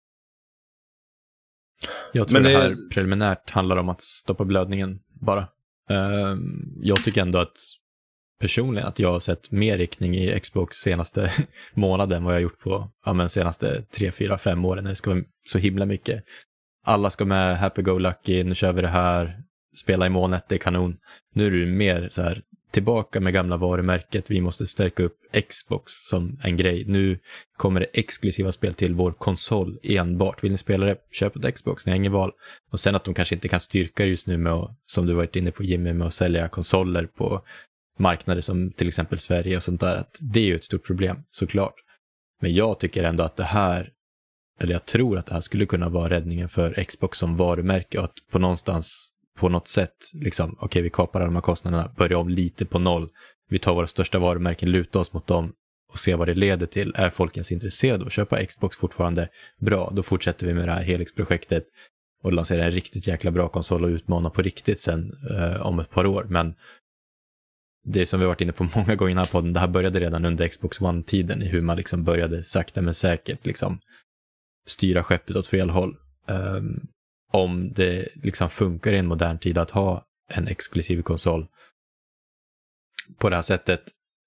Jag tror det här preliminärt handlar om att stoppa blödningen bara. Jag tycker ändå att personligen att jag har sett mer riktning i Xbox senaste månaden än vad jag har gjort på senaste 3, 4, 5 åren. Det ska vara så himla mycket. Alla ska med happy-go-lucky, nu kör vi det här, spela i månet, det är kanon. Nu är det mer så här, tillbaka med gamla varumärket, vi måste stärka upp Xbox som en grej. Nu kommer det exklusiva spel till vår konsol enbart. Vill ni spela det, köp ett Xbox, ni har ingen val. Och sen att de kanske inte kan styrka just nu med att, som du varit inne på Jimmy, med att sälja konsoler på marknader som till exempel Sverige och sånt där. Att det är ju ett stort problem, såklart. Men jag tycker ändå att det här, eller jag tror att det här skulle kunna vara räddningen för Xbox som varumärke, och att på något sätt liksom, okej, vi kapar alla de här kostnaderna, börjar om lite på noll, vi tar våra största varumärken, lutar oss mot dem och ser vad det leder till. Är folk ens intresserade av att köpa Xbox fortfarande? Bra, då fortsätter vi med det här Helix-projektet och lanserar en riktigt jäkla bra konsol och utmana på riktigt sen om ett par år. Men det som vi har varit inne på många gånger i den här podden, det här började redan under Xbox One-tiden, i hur man liksom började sakta men säkert liksom styra skeppet åt fel håll. Om det liksom funkar i en modern tid att ha en exklusiv konsol på det här sättet,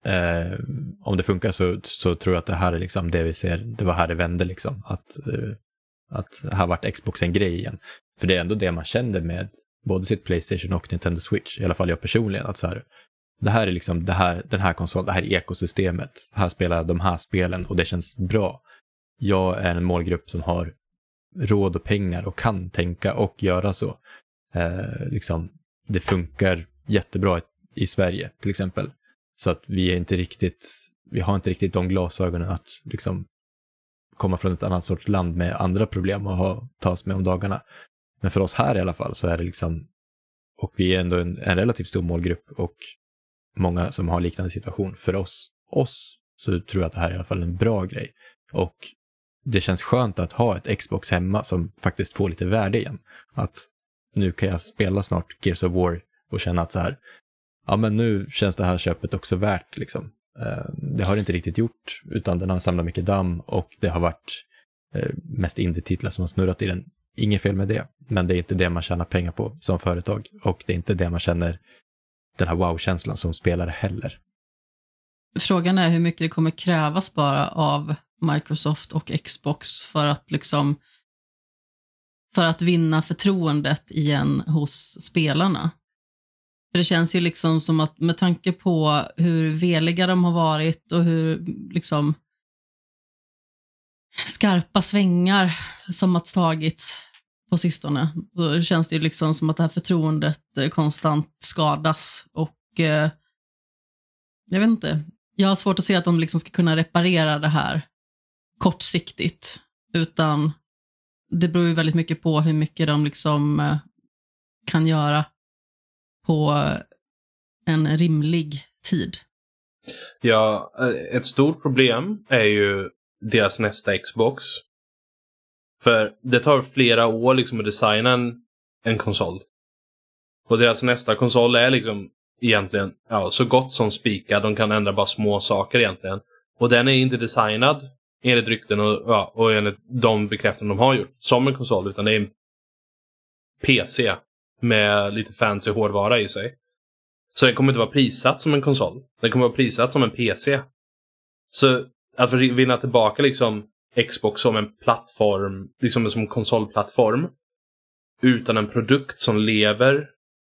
om det funkar så tror jag att det här är liksom det vi ser, det var här det vände liksom, att här vart Xbox en grej igen. För det är ändå det man kände med både sitt PlayStation och Nintendo Switch, i alla fall jag personligen, att så här, det här är liksom den här konsolen, det här är ekosystemet, här spelar jag de här spelen och det känns bra. Jag är en målgrupp som har råd och pengar och kan tänka och göra så. Liksom, det funkar jättebra i Sverige till exempel. Så att vi har inte riktigt de glasögonen att liksom komma från ett annat sorts land med andra problem och ta oss med om dagarna. Men för oss här i alla fall så är det liksom, och vi är ändå en relativt stor målgrupp och många som har liknande situation. För oss så tror jag att det här är i alla fall en bra grej. Och det känns skönt att ha ett Xbox hemma som faktiskt får lite värde igen. Att nu kan jag spela snart Gears of War och känna att så här, ja men nu känns det här köpet också värt liksom. Det har det inte riktigt gjort, utan den har samlat mycket damm och det har varit mest indie-titlar som har snurrat i den. Inget fel med det, men det är inte det man tjänar pengar på som företag och det är inte det man känner den här wow-känslan som spelare heller. Frågan är hur mycket det kommer krävas bara av Microsoft och Xbox för att vinna förtroendet igen hos spelarna. För det känns ju liksom som att med tanke på hur veliga de har varit och hur liksom skarpa svängar som har tagits på sistone, då känns det ju liksom som att det här förtroendet konstant skadas och jag vet inte, jag har svårt att se att de liksom ska kunna reparera det här kortsiktigt, utan det beror ju väldigt mycket på hur mycket de liksom kan göra på en rimlig tid. Ja, ett stort problem är ju deras nästa Xbox. För det tar flera år liksom att designa en konsol. Och deras nästa konsol är liksom egentligen så gott som spikad. De kan ändra bara små saker egentligen. Och den är inte designad enligt rykten och enligt de bekräftanden de har gjort som en konsol, utan det är en PC med lite fancy hårdvara i sig. Så det kommer inte vara prissatt som en konsol. Det kommer vara prissatt som en PC. Så att vinna tillbaka liksom Xbox som en plattform, liksom som en konsolplattform, utan en produkt som lever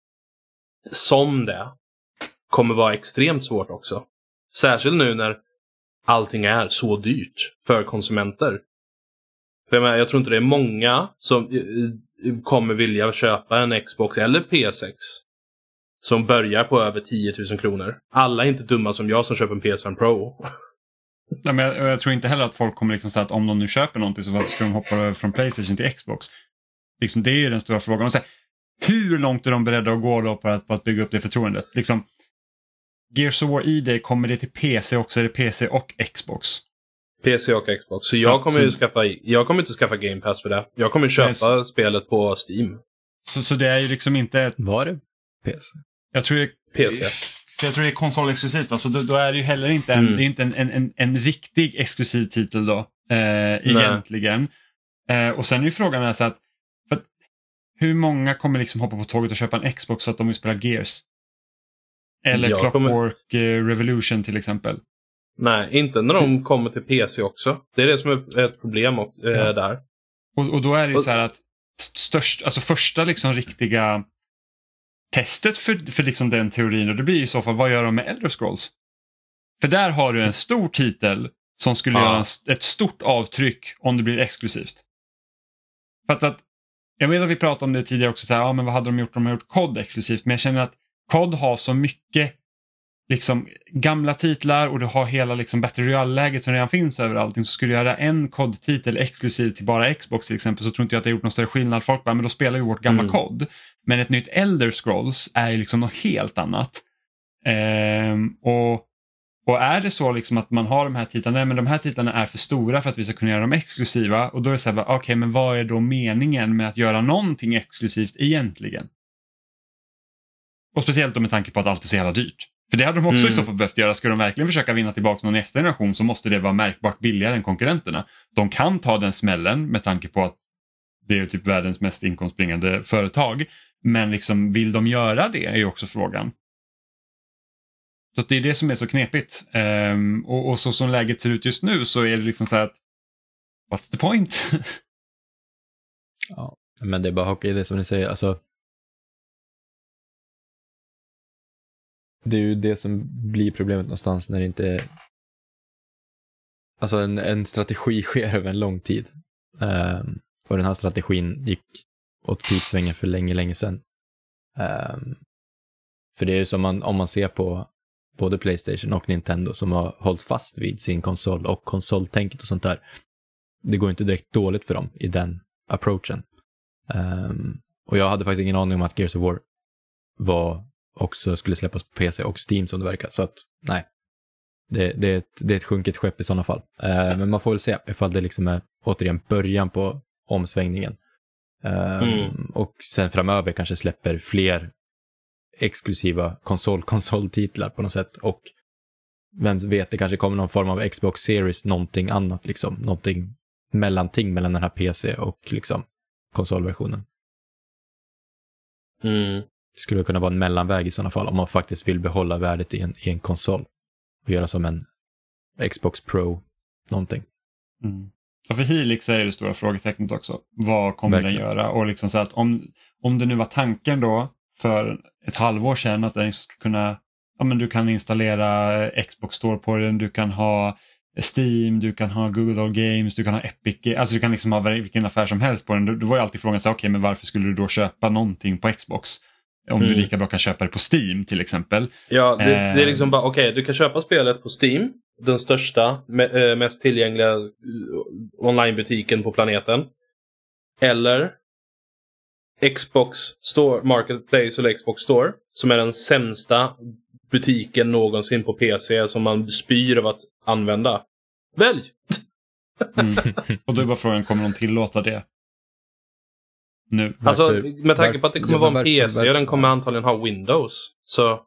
som det, kommer vara extremt svårt också. Särskilt nu när allting är så dyrt för konsumenter. För jag tror inte det är många som kommer vilja köpa en Xbox eller PS6 som börjar på över 10 000 kronor. Alla är inte dumma som jag som köper en PS5 Pro. Nej, men jag tror inte heller att folk kommer liksom säga att om de nu köper någonting så varför ska de hoppa över från PlayStation till Xbox? Liksom, det är ju den stora frågan. Och så här, hur långt är de beredda att gå då på att bygga upp det förtroendet? Liksom, Gears of War ID, kommer det till PC också? Är det PC och Xbox? PC och Xbox. Så jag kommer inte skaffa Game Pass för det. Jag kommer köpa spelet på Steam. Så det är ju liksom inte... Var det PC? Jag tror det PC. För jag tror det är konsolexklusivt. Alltså då är det ju heller inte det är inte en riktig exklusiv titel då. Egentligen. Och sen är ju frågan är så att hur många kommer liksom hoppa på tåget och köpa en Xbox så att de vill spela Gears? Eller Clockwork Revolution till exempel. Nej, inte när de kommer till PC också. Det är det som är ett problem där. Och då är det ju så här att första liksom riktiga testet för liksom den teorin, och det blir i så fall, vad gör de med Elder Scrolls? För där har du en stor titel som skulle göra ett stort avtryck om det blir exklusivt. För att jag vet att vi pratade om det tidigare också, så här, men vad hade de gjort om de gjort COD exklusivt? Men jag känner att COD har så mycket liksom gamla titlar och du har hela liksom Battle Royale-läget som redan finns överallt. Så skulle du göra en COD-titel exklusiv till bara Xbox till exempel, så tror inte jag att det har gjort någon större skillnad. Folk bara, men då spelar vi vårt gamla COD. Men ett nytt Elder Scrolls är ju liksom något helt annat. Och är det så liksom att man har de här titlarna, men de här titlarna är för stora för att vi ska kunna göra dem exklusiva, och då är det så här, okej, men vad är då meningen med att göra någonting exklusivt egentligen? Och speciellt då med tanke på att allt är så jävla dyrt. För det hade de också i så fall behövt göra. Ska de verkligen försöka vinna tillbaka någon nästa generation, så måste det vara märkbart billigare än konkurrenterna. De kan ta den smällen med tanke på att det är typ världens mest inkomstbringande företag. Men liksom, vill de göra det är ju också frågan. Så att det är det som är så knepigt. Och så som läget ser ut just nu så är det liksom så här att what's the point? Ja, men det är bara hockey, det som ni säger. Alltså, det är ju det som blir problemet någonstans när det inte är... Alltså en strategi sker över en lång tid. Och den här strategin gick åt pipsvängen för länge sedan. För det är ju som om man ser på både PlayStation och Nintendo som har hållit fast vid sin konsol och konsoltänket och sånt där. Det går inte direkt dåligt för dem i den approachen. Och jag hade faktiskt ingen aning om att Gears of War också skulle släppas på PC och Steam som det verkar. Så att nej, det är ett sjunket skepp i sådana fall. Men man får väl se ifall det liksom är återigen början på omsvängningen. Och sen framöver kanske släpper fler exklusiva konsoltitlar på något sätt. Och vem vet, det kanske kommer någon form av Xbox Series, någonting annat liksom. Någonting mellanting mellan den här PC och liksom konsolversionen. Det skulle kunna vara en mellanväg i sådana fall om man faktiskt vill behålla värdet i en konsol och göra som en Xbox Pro någonting. Ja, för Helix är det stora frågetecknet också. Vad kommer den göra? Och liksom så att om det nu var tanken då för ett halvår sedan att den ska kunna, ja men du kan installera Xbox Store på den, du kan ha Steam, du kan ha Google Games, du kan ha Epic, alltså du kan liksom ha vilken affär som helst på den. Då var ju alltid frågan så okej, men varför skulle du då köpa någonting på Xbox? Om du lika bra kan köpa det på Steam till exempel. Ja, det är liksom bara okej, du kan köpa spelet på Steam, den största, mest tillgängliga onlinebutiken på planeten. Eller Xbox Store, Marketplace eller Xbox Store, som är den sämsta butiken någonsin på PC som man spyr av att använda. Välj! Och då är bara frågan, kommer de tillåta det? Nu. Alltså, med tanke på att det kommer vara en PC och den kommer antagligen ha Windows. Så...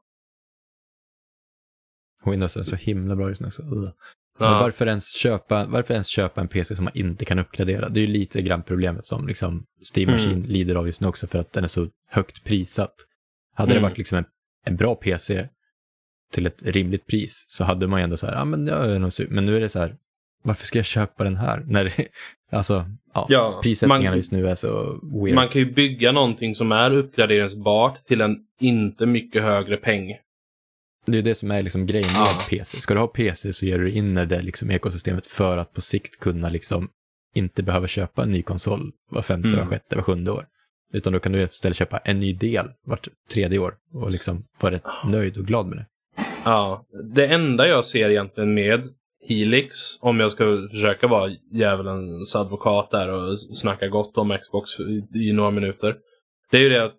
Windows är så himla bra just nu också. Men varför ens köpa en PC som man inte kan uppgradera? Det är ju lite grann problemet som liksom Steam Machine lider av just nu också, för att den är så högt prissatt. Hade det varit liksom en bra PC till ett rimligt pris så hade man ju ändå så här, men nu är det så här, varför ska jag köpa den här? När det, alltså, prissättningarna just nu är så weird. Man kan ju bygga någonting som är uppgraderingsbart till en inte mycket högre peng. Det är det som är liksom grejen med PC. Ska du ha PC så gör du in det liksom ekosystemet för att på sikt kunna liksom inte behöva köpa en ny konsol var femte, var sjätte, var sjunde år. Utan då kan du istället köpa en ny del vart tredje år och liksom vara rätt nöjd och glad med det. Ja, det enda jag ser egentligen med Helix, om jag ska försöka vara djävulens advokat där och snacka gott om Xbox i några minuter, det är ju det att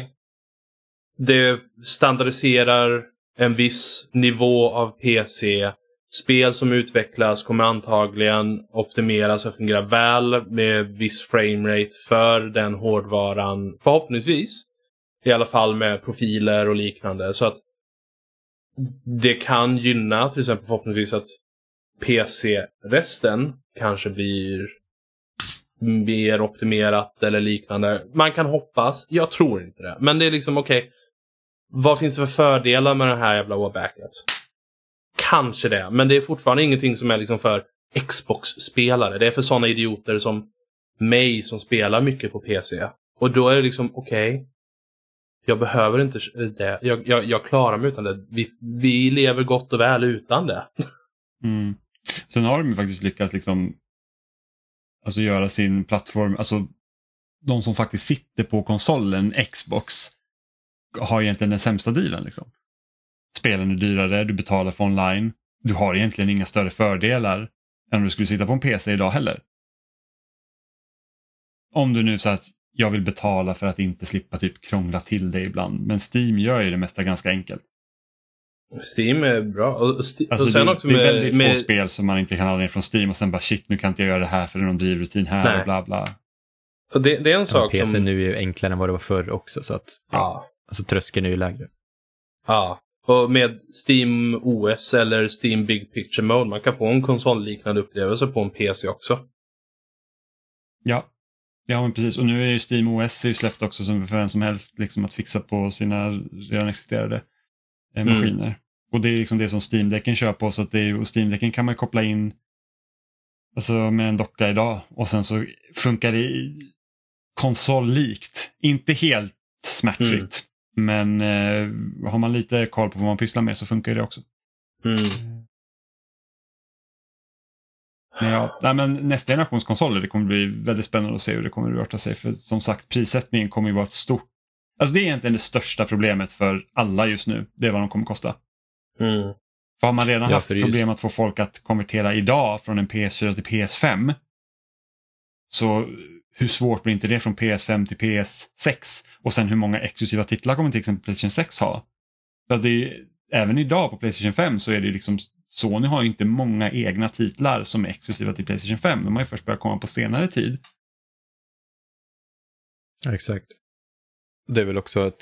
det standardiserar en viss nivå av PC. Spel som utvecklas kommer antagligen optimeras och fungera väl med viss framerate för den hårdvaran, förhoppningsvis. I alla fall med profiler och liknande. Så att det kan gynna till exempel förhoppningsvis att PC-resten kanske blir mer optimerat eller liknande. Man kan hoppas, jag tror inte det. Men det är liksom okej. Vad finns det för fördelar med den här jävla webbacket? Kanske det, men det är fortfarande ingenting som är liksom för Xbox-spelare. Det är för sådana idioter som mig som spelar mycket på PC. Och då är det liksom okej. Jag behöver inte det. Jag klarar mig utan det. Vi lever gott och väl utan det. Sen har de ju faktiskt lyckats liksom, alltså göra sin plattform, alltså de som faktiskt sitter på konsolen Xbox har egentligen den sämsta dealen liksom. Spelen är dyrare, du betalar för online, du har egentligen inga större fördelar än om du skulle sitta på en PC idag heller. Om du nu så att jag vill betala för att inte slippa typ krångla till det ibland, men Steam gör ju det mesta ganska enkelt. Steam är bra. Och sen också det är väldigt få spel som man inte kan ladda ner från Steam och sen bara shit, nu kan inte jag göra det här för det är någon drivrutin här och bla bla. Och det är en sak PC som... nu är ju enklare än vad det var förr också, så att alltså tröskeln är ju lägre. Ja, och med Steam OS eller Steam Big Picture Mode man kan få en konsolliknande upplevelse på en PC också. Ja, men precis. Och nu är ju Steam OS är ju släppt också som för vem som helst liksom att fixa på sina redan existerade maskiner. Och det är liksom det som Steam-däcken kör på, så att och Steam-däcken kan man koppla in alltså med en docka idag och sen så funkar det konsollikt. Inte helt smärtfritt, men har man lite koll på vad man pysslar med så funkar det också. Men men nästa generations konsoler, det kommer bli väldigt spännande att se hur det kommer att röra sig, för som sagt prissättningen kommer ju vara ett stort, alltså det är egentligen det största problemet för alla just nu, det är vad de kommer kosta. För har man redan haft problem att få folk att konvertera idag från en PS4 till PS5, så hur svårt blir inte det från PS5 till PS6? Och sen hur många exklusiva titlar kommer till exempel PlayStation 6 ha? Så att även idag på PlayStation 5 så är det liksom, Sony har ju inte många egna titlar som är exklusiva till PlayStation 5. De har ju först börjat komma på senare tid. Ja, exakt. Det är väl också ett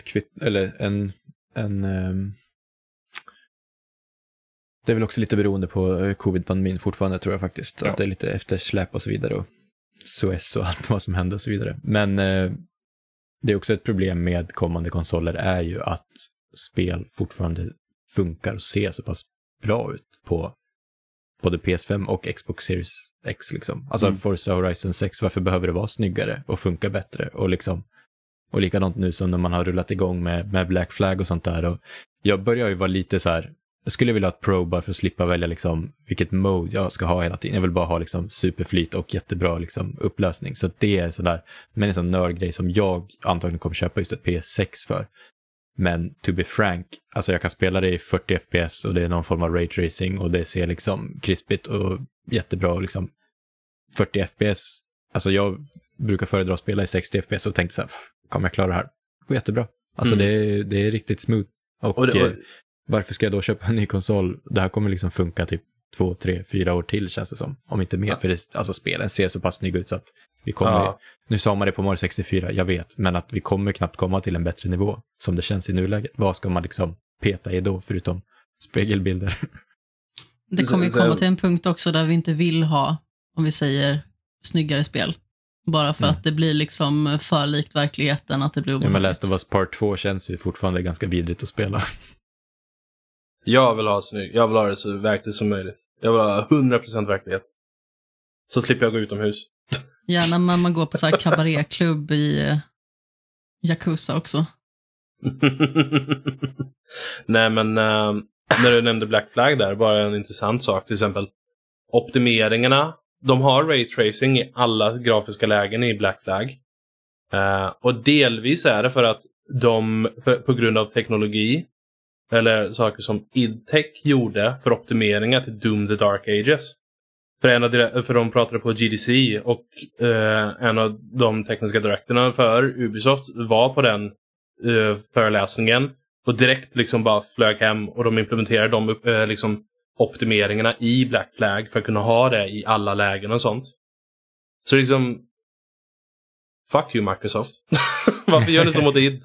det är väl också lite beroende på covid-pandemin fortfarande, tror jag faktiskt. Ja. Att det är lite eftersläp och så vidare. Och SOS och allt vad som händer och så vidare. Men det är också ett problem med kommande konsoler är ju att spel fortfarande funkar och ser så pass bra ut på både PS5 och Xbox Series X liksom. Alltså Forza Horizon 6, varför behöver det vara snyggare och funka bättre och liksom, och likadant nu som när man har rullat igång med Black Flag och sånt där, och jag börjar ju vara lite så här, jag skulle vilja ha ett Pro bara för att slippa välja liksom vilket mode jag ska ha hela tiden. Jag vill bara ha liksom superflyt och jättebra liksom upplösning. Så det är sådär, men en sån nördgrej som jag antagligen kommer köpa just ett PS6 för. Men to be frank, alltså jag kan spela det i 40 FPS och det är någon form av ray tracing och det ser liksom krispigt och jättebra liksom 40 FPS. Alltså jag brukar föredra att spela i 60 FPS och tänkte så här, kommer jag klara det här? Det går jättebra. Alltså det är riktigt smooth. Och varför ska jag då köpa en ny konsol? Det här kommer liksom funka typ 2, 3, 4 år till, känns det som. Om inte mer, för alltså spelen ser så pass snygg ut så att vi kommer, nu sa man det på Mario 64, jag vet, men att vi kommer knappt komma till en bättre nivå som det känns i nuläget. Vad ska man liksom peta i då, förutom spegelbilder? Det kommer ju komma till en punkt också där vi inte vill ha, om vi säger, snyggare spel. Bara för att det blir liksom för likt verkligheten, att det blir obehagligt. Ja, men Last of Us Part 2 känns ju fortfarande ganska vidrigt att spela. Jag vill ha det så verkligt som möjligt. Jag vill ha 100% verklighet. Så slipper jag gå utomhus. Gärna när man går på så här kabaréklubb i Yakuza också. Nej, men när du nämnde Black Flag där, bara en intressant sak. Till exempel optimeringarna. De har ray tracing i alla grafiska lägen i Black Flag. Och delvis är det för att på grund av teknologi eller saker som id-Tech gjorde för optimeringar till Doom the Dark Ages. För de pratade på GDC och en av de tekniska direktorerna för Ubisoft var på den föreläsningen och direkt liksom bara flög hem och de implementerade de liksom optimeringarna i Black Flag för att kunna ha det i alla lägen och sånt. Så liksom fuck you Microsoft. Varför gör ni så mot id?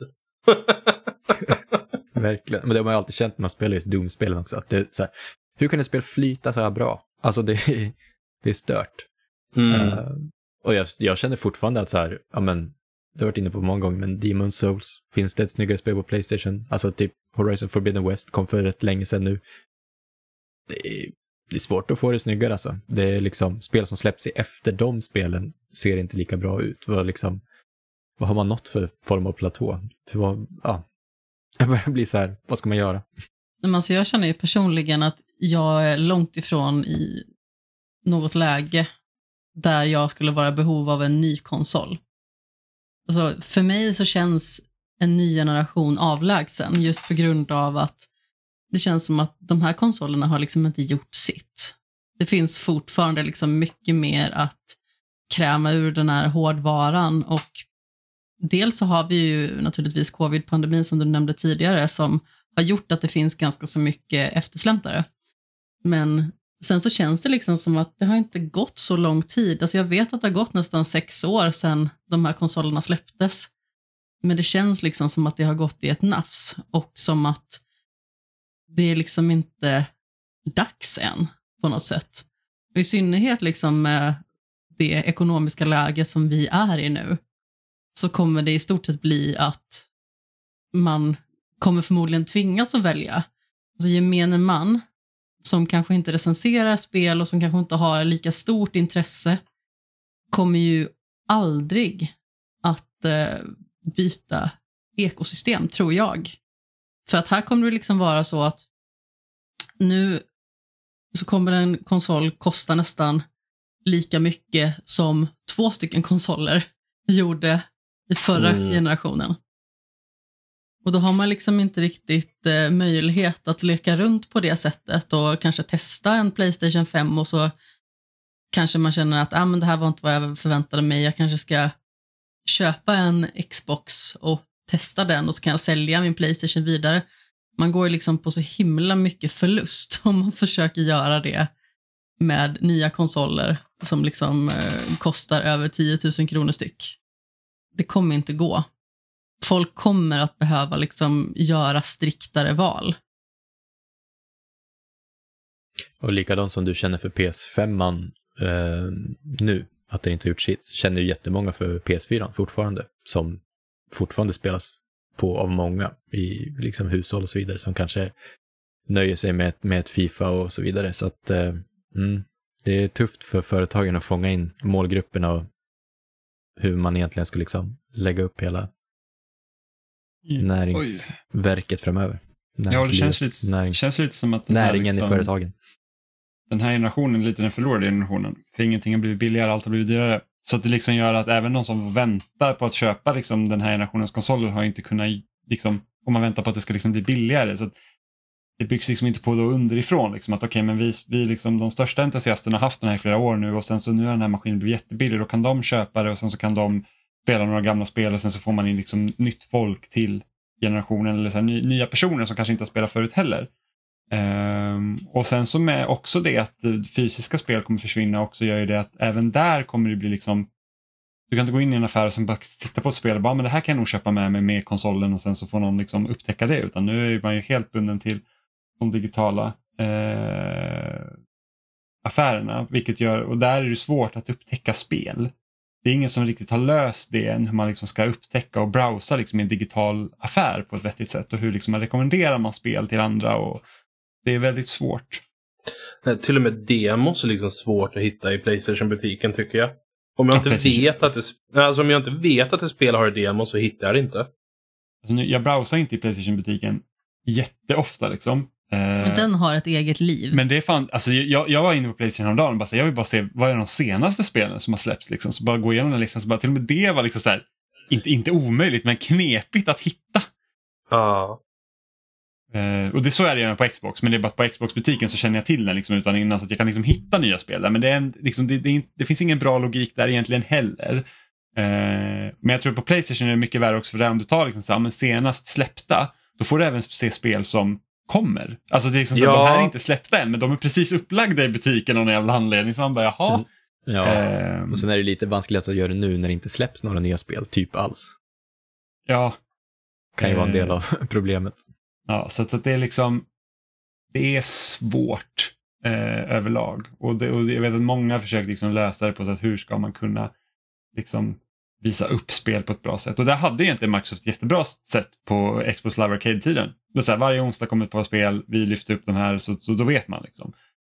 Verkligen. Men det har man ju alltid känt när man spelar just Doom-spelen också. Att det är så här, hur kan ett spel flyta så här bra? Alltså det är stört. Och jag känner fortfarande att så här, ja men, det har varit inne på många gånger, men Demon's Souls, finns det ett snyggare spel på PlayStation? Alltså typ Horizon Forbidden West kom för rätt länge sedan nu. Det är svårt att få det snyggare alltså. Det är liksom, spel som släpps efter de spelen ser inte lika bra ut. Vad har man nått för form av platå? Jag börjar bli så här, vad ska man göra? Men alltså jag känner ju personligen att jag är långt ifrån i något läge där jag skulle vara i behov av en ny konsol. Alltså för mig så känns en ny generation avlägsen just på grund av att det känns som att de här konsolerna har liksom inte gjort sitt. Det finns fortfarande liksom mycket mer att kräma ur den här hårdvaran, och dels så har vi ju naturligtvis covid-pandemin som du nämnde tidigare som har gjort att det finns ganska så mycket eftersläntare. Men sen så känns det liksom som att det har inte gått så lång tid. Alltså jag vet att det har gått nästan 6 år sedan de här konsolerna släpptes. Men det känns liksom som att det har gått i ett nafs och som att det är liksom inte dags än på något sätt. Och i synnerhet liksom med det ekonomiska läge som vi är i nu, så kommer det i stort sett bli att man kommer förmodligen tvingas att välja. alltså gemene man som kanske inte recenserar spel och som kanske inte har lika stort intresse kommer ju aldrig att byta ekosystem, tror jag. För att här kommer det liksom vara så att nu så kommer en konsol kosta nästan lika mycket som 2 stycken konsoler gjorde i förra generationen. Och då har man liksom inte riktigt möjlighet att leka runt på det sättet och kanske testa en PlayStation 5 och så kanske man känner att men det här var inte vad jag förväntade mig. Jag kanske ska köpa en Xbox och testa den och så kan jag sälja min PlayStation vidare. Man går liksom på så himla mycket förlust om man försöker göra det med nya konsoler som liksom kostar över 10 000 kronor styck. Det kommer inte gå. Folk kommer att behöva liksom göra striktare val. Och likadant som du känner för PS5 nu, att det inte gjort sitt, känner ju jättemånga för PS4 fortfarande, som fortfarande spelas på av många i liksom hushåll och så vidare, som kanske nöjer sig med ett FIFA och så vidare. Så att det är tufft för företagen att fånga in målgrupperna och hur man egentligen ska liksom lägga upp hela näringsverket framöver. Ja, det känns lite som att näringen liksom, i företagen. Den här generationen är lite den förlorade generationen. För ingenting har blivit billigare, allt har blivit dyrare. Så att det liksom gör att även de som väntar på att köpa liksom, den här generationens konsoler har inte kunnat, liksom, om man väntar på att det ska liksom bli billigare. Så att det byggs liksom inte på då underifrån. Liksom, att okej, men vi liksom, de största entusiasterna har haft den här i flera år nu och sen så nu har den här maskinen blivit jättebillig. Då kan de köpa det och sen så kan de spela några gamla spel och sen så får man in liksom nytt folk till generationen eller så här, nya personer som kanske inte har spelat förut heller. Och sen så med också det att fysiska spel kommer försvinna också gör ju det att även där kommer det bli liksom, du kan inte gå in i en affär och sen bara titta på ett spel och bara, men det här kan jag nog köpa med mig med konsolen och sen så får någon liksom upptäcka det, utan nu är man ju helt bunden till de digitala affärerna, vilket gör, och där är det svårt att upptäcka spel. Det är ingen som riktigt har löst det än, hur man liksom ska upptäcka och browsa liksom i en digital affär på ett vettigt sätt och hur liksom man rekommenderar man spel till andra, och det är väldigt svårt. Till och med demos är liksom svårt att hitta i PlayStation-butiken, tycker jag. Om jag inte vet att ett spel har demo så hittar jag det inte. Alltså jag browsar inte i PlayStation-butiken jätteofta liksom. Men den har ett eget liv. Men det är fan, alltså jag var inne på PlayStation häromdagen och bara så, jag vill bara se vad är de senaste spelen som har släppts liksom. Så bara gå igenom den listan, så bara till och med det var liksom så här, inte omöjligt men knepigt att hitta. Ja. Och det så är det även på Xbox, men det är bara på Xbox-butiken så känner jag till den liksom utan innan, så att jag kan liksom hitta nya spel där. Men det finns ingen bra logik där egentligen heller. Men jag tror på PlayStation är det mycket värre också, för det om du tar liksom så här, men senast släppta, då får du även se spel som kommer. Alltså det är liksom så att de här är inte släppta än, men de är precis upplagda i butiken av någon jävla anledning, så man bara, jaha. Och sen är det lite vanskligt att göra det nu när det inte släpps några nya spel, typ alls. Ja. Kan ju vara en del av problemet. Ja, så att det är liksom, det är svårt överlag. Och jag vet att många försöker liksom lösa det på så att hur ska man kunna liksom visa upp spel på ett bra sätt. Och där hade egentligen Microsoft jättebra sätt på Xbox Live Arcade-tiden. Det är så här, varje onsdag kommer ett par spel, vi lyfter upp de här, så då vet man liksom.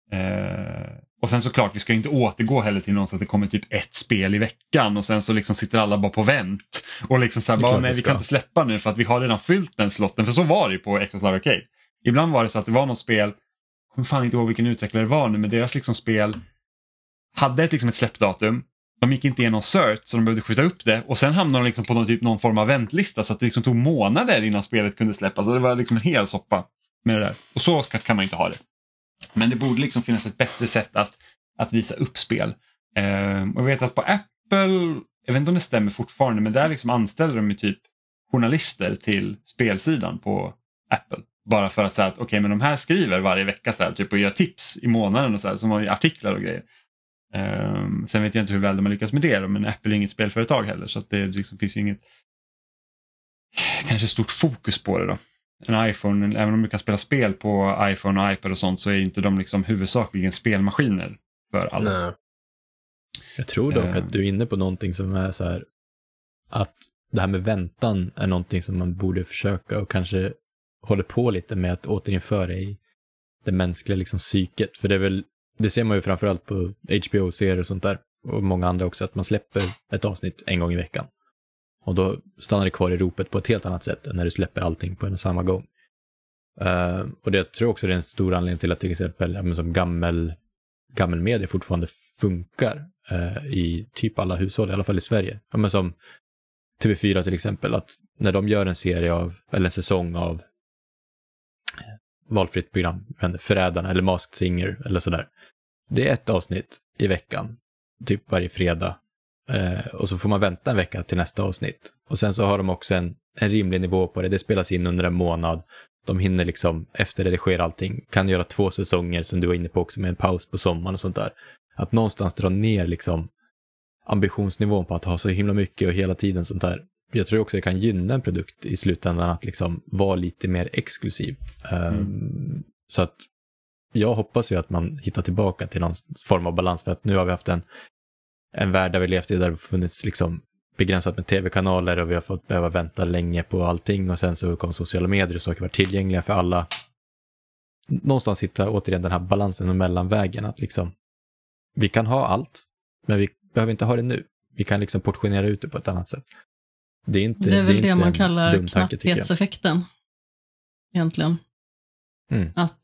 Och sen såklart, vi ska inte återgå heller till någon så att det kommer typ ett spel i veckan och sen så liksom sitter alla bara på vänt. Och liksom så här, bara, nej vi kan inte släppa nu för att vi har redan fyllt den slotten. För så var det ju på Xbox Live Arcade. Ibland var det så att det var något spel, jag kommer fan inte ihåg vilken utvecklare det var nu, men deras liksom spel hade liksom ett släppdatum. De gick inte igenom cert så de behövde skjuta upp det. Och sen hamnade de liksom på någon form av väntlista, så att det liksom tog månader innan spelet kunde släppas. Så det var liksom en hel soppa med det där. Och så kan man inte ha det. Men det borde liksom finnas ett bättre sätt att visa upp spel. Och jag vet att på Apple, jag vet inte om det stämmer fortfarande, men där liksom anställer de ju typ journalister till spelsidan på Apple. Bara för att säga att okej, men de här skriver varje vecka så här, typ, och gör tips i månaden och så här, som har artiklar och grejer. Sen vet jag inte hur väl de har lyckats med det, men Apple är inget spelföretag heller, så att det liksom finns ju inget kanske stort fokus på det då. En iPhone, även om du kan spela spel på iPhone och iPad och sånt, så är inte de liksom huvudsakligen spelmaskiner för alla. Nej. Jag tror dock att du är inne på någonting som är så här, att det här med väntan är någonting som man borde försöka och kanske håller på lite med att återinföra i det mänskliga liksom psyket. För det ser man ju framförallt på HBO-serier och sånt där. Och många andra också, att man släpper ett avsnitt en gång i veckan. Och då stannar det kvar i ropet på ett helt annat sätt än när du släpper allting på en och samma gång. Och det tror jag också det är en stor anledning till att till exempel som gammelmedia fortfarande funkar i typ alla hushåll, i alla fall i Sverige. Men som TV4 till exempel, att när de gör en serie av, eller en säsong av valfritt program, Förrädarna eller Masked Singer eller sådär. Det är ett avsnitt i veckan, typ varje fredag. Och så får man vänta en vecka till nästa avsnitt. Och sen så har de också en rimlig nivå på det. Det spelas in under en månad. De hinner liksom efterredigera allting. Kan göra 2 säsonger som du var inne på också, med en paus på sommaren och sånt där. Att någonstans dra ner liksom ambitionsnivån på att ha så himla mycket och hela tiden sånt där. Jag tror också det kan gynna en produkt i slutändan att liksom vara lite mer exklusiv. Så att jag hoppas ju att man hittar tillbaka till någon form av balans, för att nu har vi haft en värld där vi levt i där det funnits liksom begränsat med tv-kanaler och vi har fått behöva vänta länge på allting, och sen så kom sociala medier och saker var tillgängliga för alla. Någonstans hitta återigen den här balansen och mellanvägen, att liksom vi kan ha allt, men vi behöver inte ha det nu. Vi kan liksom portionera ut det på ett annat sätt. Det är väl det man kallar knapphetseffekten egentligen. Att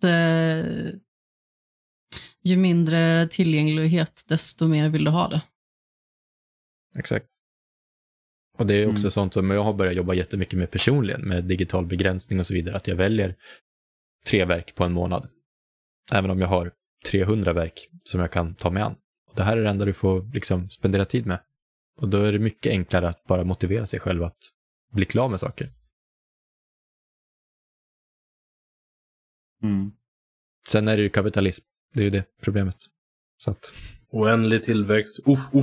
ju mindre tillgänglighet desto mer vill du ha det. Exakt. Och det är också sånt som jag har börjat jobba jättemycket med personligen, med digital begränsning och så vidare, att jag väljer 3 verk på en månad. Även om jag har 300 verk som jag kan ta mig an. Och det här är det enda du får liksom spendera tid med. Och då är det mycket enklare att bara motivera sig själv att bli klar med saker. Sen är det ju kapitalism. Det är ju det problemet. Så att... Oändlig tillväxt.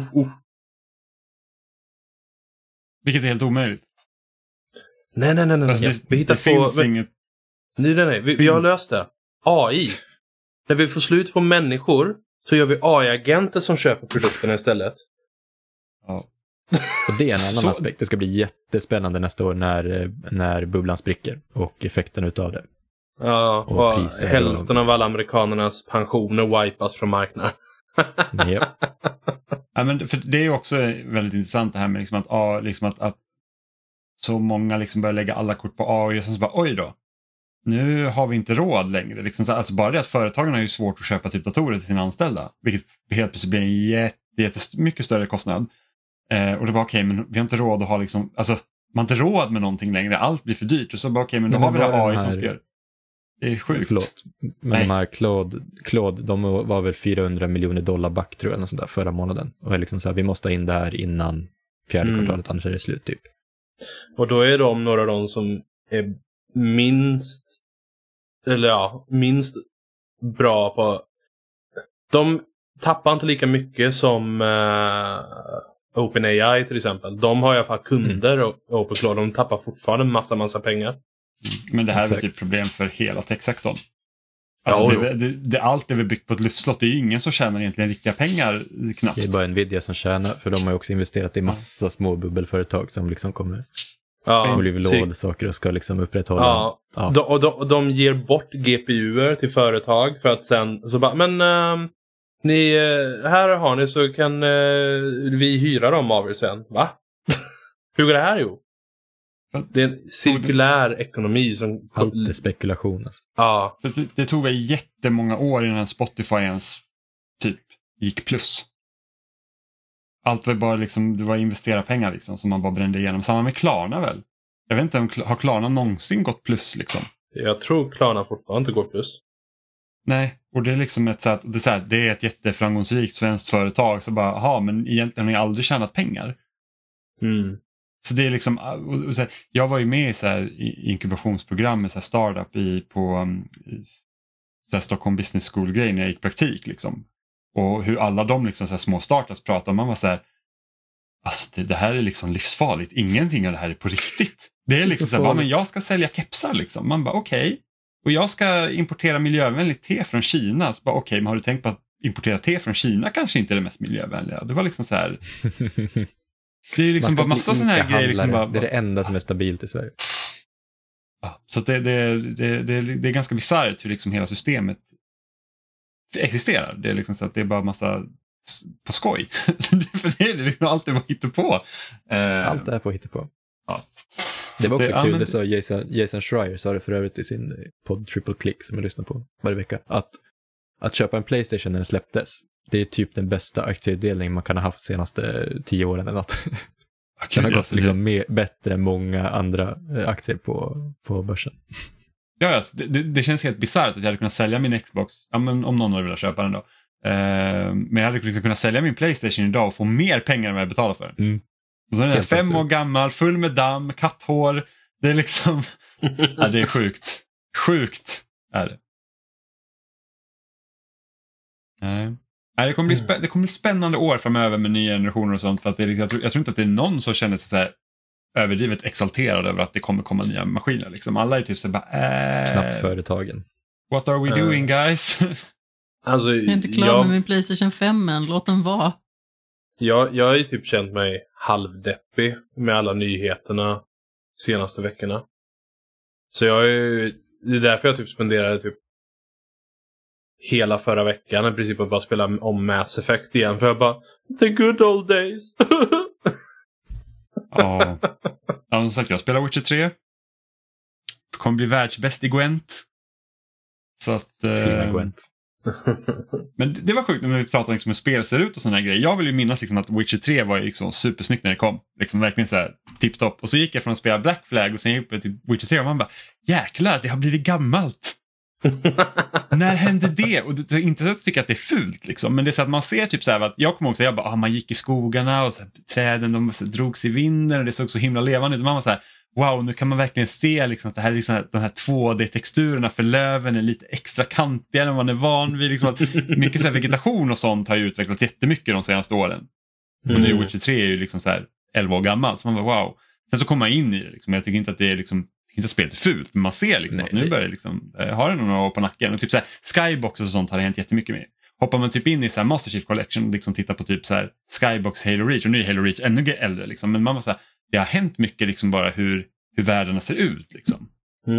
Vilket är helt omöjligt. Nej. Alltså Vi hittar på... inget... Nej. Vi har löst det. AI. När vi får slut på människor så gör vi AI-agenter som köper produkterna istället. Ja. Och det är en annan aspekt. Det ska bli jättespännande nästa år när bubblan spricker och effekten utav det. Ja, och hälften av alla amerikanernas pensioner wipas från marknaden. Yep. Ja, men för det är ju också väldigt intressant det här med liksom att så många liksom börjar lägga alla kort på AI och så bara oj då. Nu har vi inte råd längre. Liksom så, alltså bara det att företagen har ju svårt att köpa typ datorer till sina anställda. Vilket helt plötsligt blir en jättemycket större kostnad. Och det var okej, men vi har inte råd att ha liksom, alltså man har inte råd med någonting längre. Allt blir för dyrt. Och så bara okej, men då har vi det AI som ska göra. Det är sjukt. Förlåt. Men de här Claude, de var väl $400 miljoner back tror jag, sånt där, förra månaden. Och är liksom så här, vi måste in där innan 4:e kvartalet, annars är det slut typ. Och då är de några av de som är minst bra på... De tappar inte lika mycket som OpenAI till exempel. De har i alla fall kunder och OpenCloud. De tappar fortfarande massa pengar. Men det här är väl typ problem för hela techsektorn. Alltså allt är väl byggt på ett luftslott. Det är ju ingen som tjänar egentligen riktiga pengar knappt. Det är bara Nvidia som tjänar, för de har ju också investerat i massa små bubbelföretag som liksom kommer bli lådsaker och ska liksom upprätthålla. Ja. De ger bort GPUer till företag för att sen så bara, men här har ni så kan vi hyra dem av er sen. Va? Hur går det här ihop? Det är en cirkulär ekonomi som... Allt är spekulation. Alltså. Ja. Det tog väl jättemånga år innan Spotify ens typ gick plus. Allt var bara liksom, det var investera pengar liksom, som man bara brände igenom. Samma med Klarna väl? Jag vet inte om har Klarna någonsin gått plus liksom. Jag tror Klarna fortfarande inte går plus. Nej, och det är liksom ett sätt, det är ett jätteframgångsrikt svenskt företag, så bara, men egentligen har ni aldrig tjänat pengar. Så det är liksom, jag var ju med i så här inkubationsprogram med så här startup på så här Stockholm Business School-grej när jag gick praktik liksom. Och hur alla de liksom så här små startups pratar, man var så här, alltså det här är liksom livsfarligt, ingenting av det här är på riktigt. Det är liksom så här, men jag ska sälja kepsar liksom. Man bara okej. Och jag ska importera miljövänligt te från Kina. Så bara okej, men har du tänkt på att importera te från Kina kanske inte är det mest miljövänliga? Det var liksom så här. Det är liksom bara massa sådana här grejer. Liksom bara, det är det enda som är stabilt i Sverige. Ja, så att det är ganska bisarrt hur liksom hela systemet existerar. Det är liksom så att det är bara massa på skoj. För det är liksom alltid vad hittar på. Allt är på hittepå. Ja. Det var också kul, men... det sa Jason Schreier, sa det för övrigt i sin podd Triple Click som jag lyssnar på varje vecka, att köpa en PlayStation när den släpptes, det är typ den bästa aktieutdelning man kan ha haft senaste 10 åren eller något. Den har gått liksom bättre än många andra aktier på börsen. Ja, alltså, det känns helt bisarrt att jag hade kunnat sälja min Xbox, ja, men om någon hade velat köpa den då. Men jag hade liksom kunnat sälja min PlayStation idag och få mer pengar än vad jag betalar för den. Mm. Och så är den 5 år gammal, full med damm, katthår. Det är liksom, ja, det är sjukt. Sjukt är det. Nej. Det kommer bli spännande år framöver med nya generationer och sånt. För att det är, jag tror inte att det är någon som känner sig så här överdrivet exalterad över att det kommer komma nya maskiner. Liksom. Alla är typ så bara... Knappt företagen. What are we doing guys? Alltså, jag är inte klar med min PlayStation 5 än, låt den vara. Jag har ju typ känt mig halvdeppig med alla nyheterna senaste veckorna. Så det är därför jag typ spenderade typ hela förra veckan i princip att bara spela om Mass Effect igen. För jag bara, the good old days. Ja, som sagt, jag spelar Witcher 3. Kommer bli världsbäst i Gwent. Så att... Gwent. Men det var sjukt när vi pratade liksom hur spel ser ut och sådana grejer. Jag vill ju minnas liksom att Witcher 3 var liksom supersnyggt när det kom. Liksom verkligen så här tipptopp. Och så gick jag från att spela Black Flag och sen gick jag till Witcher 3 och man bara, jäklar, det har blivit gammalt. När hände det? Och det är inte så att jag tycker att det är fult liksom, men det är så att man ser typ så här att jag kommer ihåg att man gick i skogarna och så här, träden de drogs i vinden och det såg så himla levande ut. Man var så här, wow, nu kan man verkligen se liksom att det här är liksom, de här 2D-texturerna för löven är lite extra kantigare än man är van vid. Liksom att mycket så här vegetation och sånt har ju utvecklats jättemycket de senaste åren. Och nu Witcher 3 är ju liksom så här 11 år gammalt, så man bara wow. Sen så kommer man in i det liksom. Jag tycker inte att det är liksom, inte spelet fult, men man ser liksom att nu börjar det liksom, har det några år på nacken. Och typ så här, Skybox och sånt har det hänt jättemycket med. Hoppar man typ in i så här Master Chief Collection och liksom tittar på typ så här Skybox, Halo Reach, och nu är Halo Reach ännu äldre liksom. Men man var så här, det har hänt mycket liksom bara hur världarna ser ut liksom.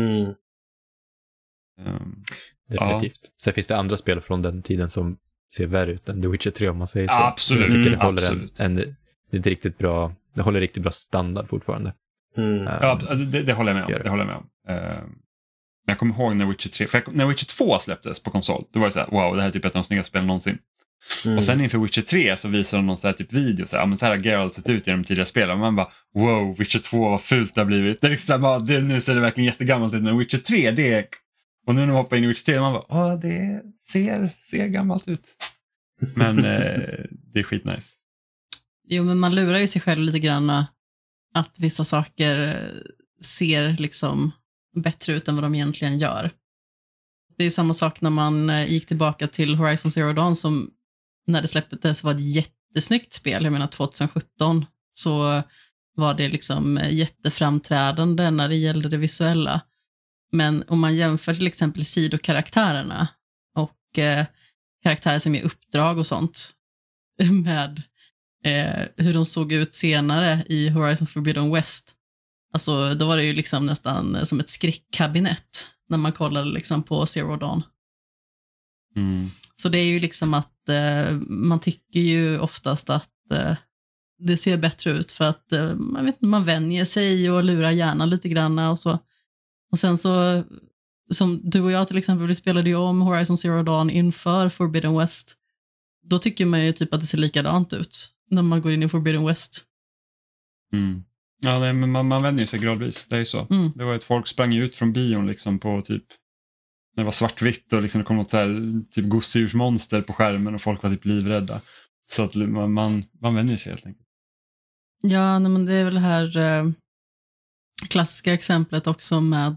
Definitivt. Ja. Sen finns det andra spel från den tiden som ser värre ut än The Witcher 3 om man säger så. Absolut. Jag tycker det håller det är riktigt bra, det håller riktigt bra standard fortfarande. Ja, det håller jag med om. Det håller jag med om. Men jag kommer ihåg när Witcher 3, för när Witcher 2 släpptes på konsol, då var det så här, wow, det här är typ ett av de snyggaste spelen någonsin. Och sen inför Witcher 3 så visar de någon så här typ video, så här, men så här har Geralt sett ut i de tidigare spelen. Och man bara, wow, Witcher 2 vad fult det har blivit. Det är liksom bara, nu ser det verkligen jättegammalt ut, men Witcher 3, det är... Och nu när man hoppar in i Witcher 3, man bara, det ser gammalt ut. Men det är skitnice. Jo, men man lurar ju sig själv lite grann att vissa saker ser liksom bättre ut än vad de egentligen gör. Det är samma sak när man gick tillbaka till Horizon Zero Dawn, som när det släpptes var ett jättesnyggt spel. Jag menar 2017 så var det liksom jätteframträdande när det gällde det visuella. Men om man jämför till exempel sidokaraktärerna och karaktärer som ger uppdrag och sånt med hur de såg ut senare i Horizon Forbidden West. Alltså då var det ju liksom nästan som ett skräckkabinett när man kollade liksom på Zero Dawn. Så det är ju liksom att man tycker ju oftast att det ser bättre ut för att man vänjer sig och lurar hjärnan lite grann och så. Och sen så, som du och jag till exempel, vi spelade ju om Horizon Zero Dawn inför Forbidden West. Då tycker man ju typ att det ser likadant ut när man går in i Forbidden West. Ja, nej, men man vänjer sig gradvis, det är ju så. Det var ett folk sprang ut från bion liksom på typ, när det var svartvitt och liksom det kom något så här typ gosedjursmonster på skärmen och folk var typ livrädda. Så att man vänjer sig helt enkelt. Ja, nej, men det är väl det här klassiska exemplet också med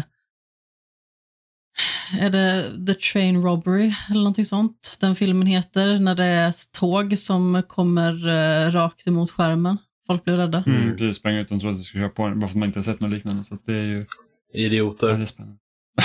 är det The Train Robbery eller någonting sånt den filmen heter, när det är ett tåg som kommer rakt emot skärmen. Folk blir rädda. Precis, sprang ut och trodde att jag skulle köra på den bara för att man inte har sett något liknande, så att det är ju idioter. Ja, det är spännande.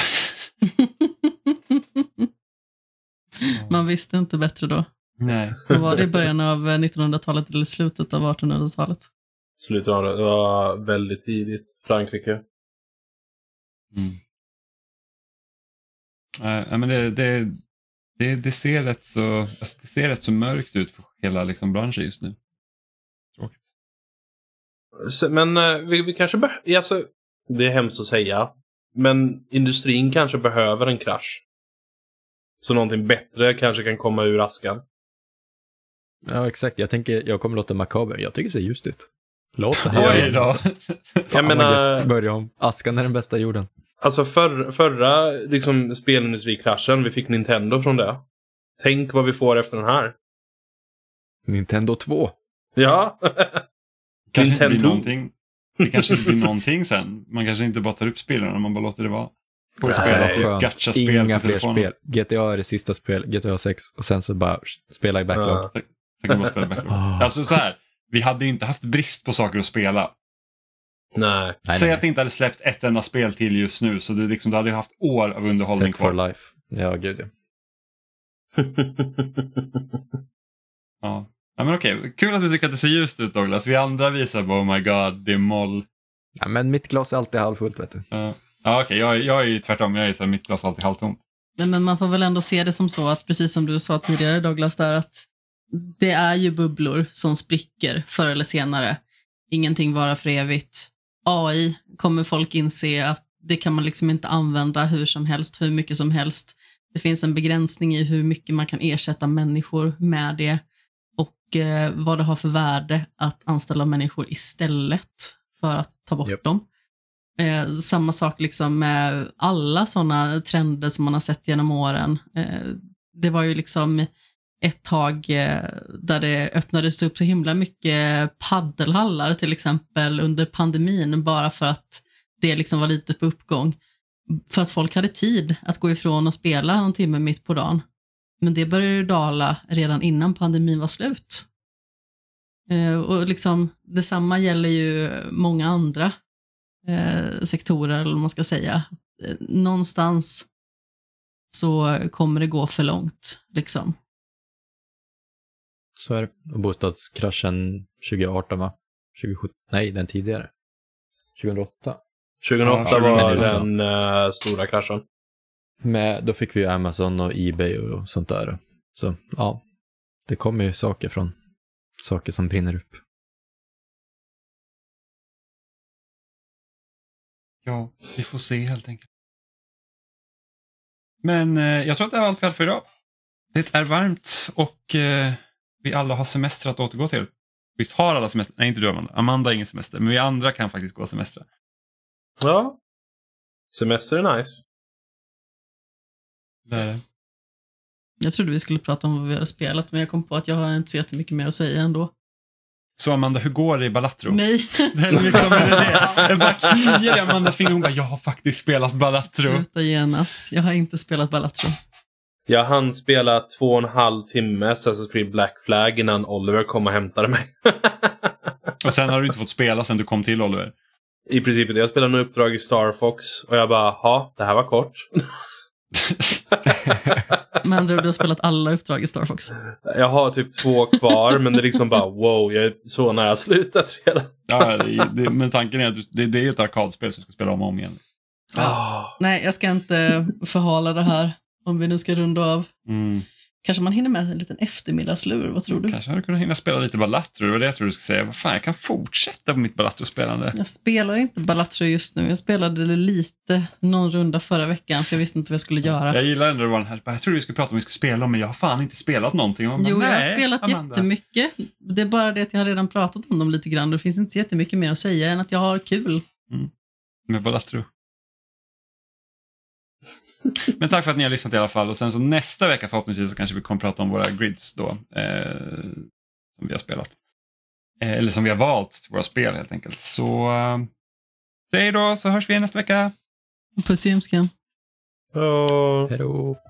Man visste inte bättre då. Nej. Och var det i början av 1900-talet eller slutet av 1800-talet? Slutet av det var väldigt tidigt. Frankrike. Men det ser rätt så mörkt ut för hela liksom branschen just nu. Tråkigt. Men vi kanske alltså, det är hemskt att säga, men industrin kanske behöver en krasch. Så någonting bättre kanske kan komma ur askan. Ja, exakt. Jag kommer låta makaber. Jag tycker det ser ljust ut. Låt det Oj då. Jag menar, börja om. Askan är den bästa jorden. alltså förra liksom, spelindustrikraschen, vi fick Nintendo från det. Tänk vad vi får efter den här. Nintendo 2. Ja. Kanske inte blir Nintendo. någonting. Det kanske inte blir någonting sen. Man kanske inte bara tar upp spelarna, man bara låter det vara. Får Nej, spela typ skönt. gacha-spel Inga på fler telefonen. spel. GTA är det sista spel. GTA 6. Och sen så bara spela i backlog. Ja. Sen kan man bara spela backlog. Alltså så här, vi hade inte haft brist på saker att spela. Nej. Säg att det inte hade släppt ett enda spel till just nu, så du hade haft år av underhållning Set for kvar. life. Ja, gud ja. Ja, men okej. Kul att du tycker att det ser ljust ut, Douglas. Vi andra visar på, oh my god, det är moll. Ja, men mitt glas är alltid halvfullt, vet du. Ja, okej. Jag är ju tvärtom. Jag är så här, mitt glas alltid halvtomt. Men man får väl ändå se det som så att, precis som du sa tidigare Douglas där, att det är ju bubblor som spricker förr eller senare. Ingenting vara för evigt. AI kommer folk inse att det kan man liksom inte använda hur som helst, hur mycket som helst. Det finns en begränsning i hur mycket man kan ersätta människor med det och vad det har för värde att anställa människor istället för att ta bort dem. Samma sak liksom med alla sådana trender som man har sett genom åren. Det var ju liksom ett tag där det öppnades upp så himla mycket paddelhallar till exempel under pandemin, bara för att det liksom var lite på uppgång. För att folk hade tid att gå ifrån och spela någon timme mitt på dagen. Men det började ju dala redan innan pandemin var slut. Och liksom detsamma gäller ju många andra sektorer, eller vad man ska säga. Någonstans så kommer det gå för långt liksom. Så är det. Och bostadskraschen 2018, va? 2017? Nej, den tidigare. 2008. 2008 Ja, var det den stora kraschen. Då fick vi ju Amazon och eBay och sånt där. Så ja, det kommer ju saker som brinner upp. Ja, vi får se helt enkelt. Men jag tror att det är allt vi har för idag. Det är varmt och vi alla har semester att återgå till. Visst har alla semester? Nej, inte du Amanda. Amanda har ingen semester, men vi andra kan faktiskt gå semester. Ja. Semester är nice. Det är det. Jag trodde vi skulle prata om vad vi hade spelat, men jag kom på att jag har inte så jättemycket mer att säga ändå. Så Amanda, hur går det i Balatro? Nej. Det är liksom det. En bara kliar i Amandas finger. Hon bara, jag har faktiskt spelat Balatro. Sluta genast. Jag har inte spelat Balatro. Jag hann spela 2,5 timme Assassin's Creed Black Flag innan Oliver kom och hämtade mig. Och sen har du inte fått spela sen du kom till Oliver. I princip det. Jag spelade en uppdrag i Star Fox och jag bara, ja, det här var kort. Men du har spelat alla uppdrag i Star Fox. Jag har typ 2 kvar, men det är liksom bara, wow, jag är så nära slutet redan. Ja, men tanken är att det är ett arkadspel som ska spela om och om igen. Nej, jag ska inte förhala det här. Om vi nu ska runda av. Mm. Kanske man hinner med en liten eftermiddagslur, vad tror du? Kanske hade du kunnat hinna spela lite Balatro. Det var det jag tror du skulle säga. Vad fan, jag kan fortsätta på mitt Balatro-spelande. Jag spelar inte Balatro just nu. Jag spelade det lite någon runda förra veckan, för jag visste inte vad jag skulle göra. Jag gillar ändå det var den här. Jag trodde vi skulle prata om vi skulle spela, men jag har fan inte spelat någonting. Bara, Jo, jag har nej, spelat Amanda. jättemycket. Det är bara det att jag har redan pratat om dem lite grann. Det finns inte så jättemycket mer att säga än att jag har kul. Med Balatro. Men tack för att ni har lyssnat i alla fall. Och sen så nästa vecka förhoppningsvis så kanske vi kommer prata om våra grids då. Som vi har spelat. Eller som vi har valt till våra spel helt enkelt. Så säg då, så hörs vi nästa vecka. Puss i ömskan. Ja. Hej då.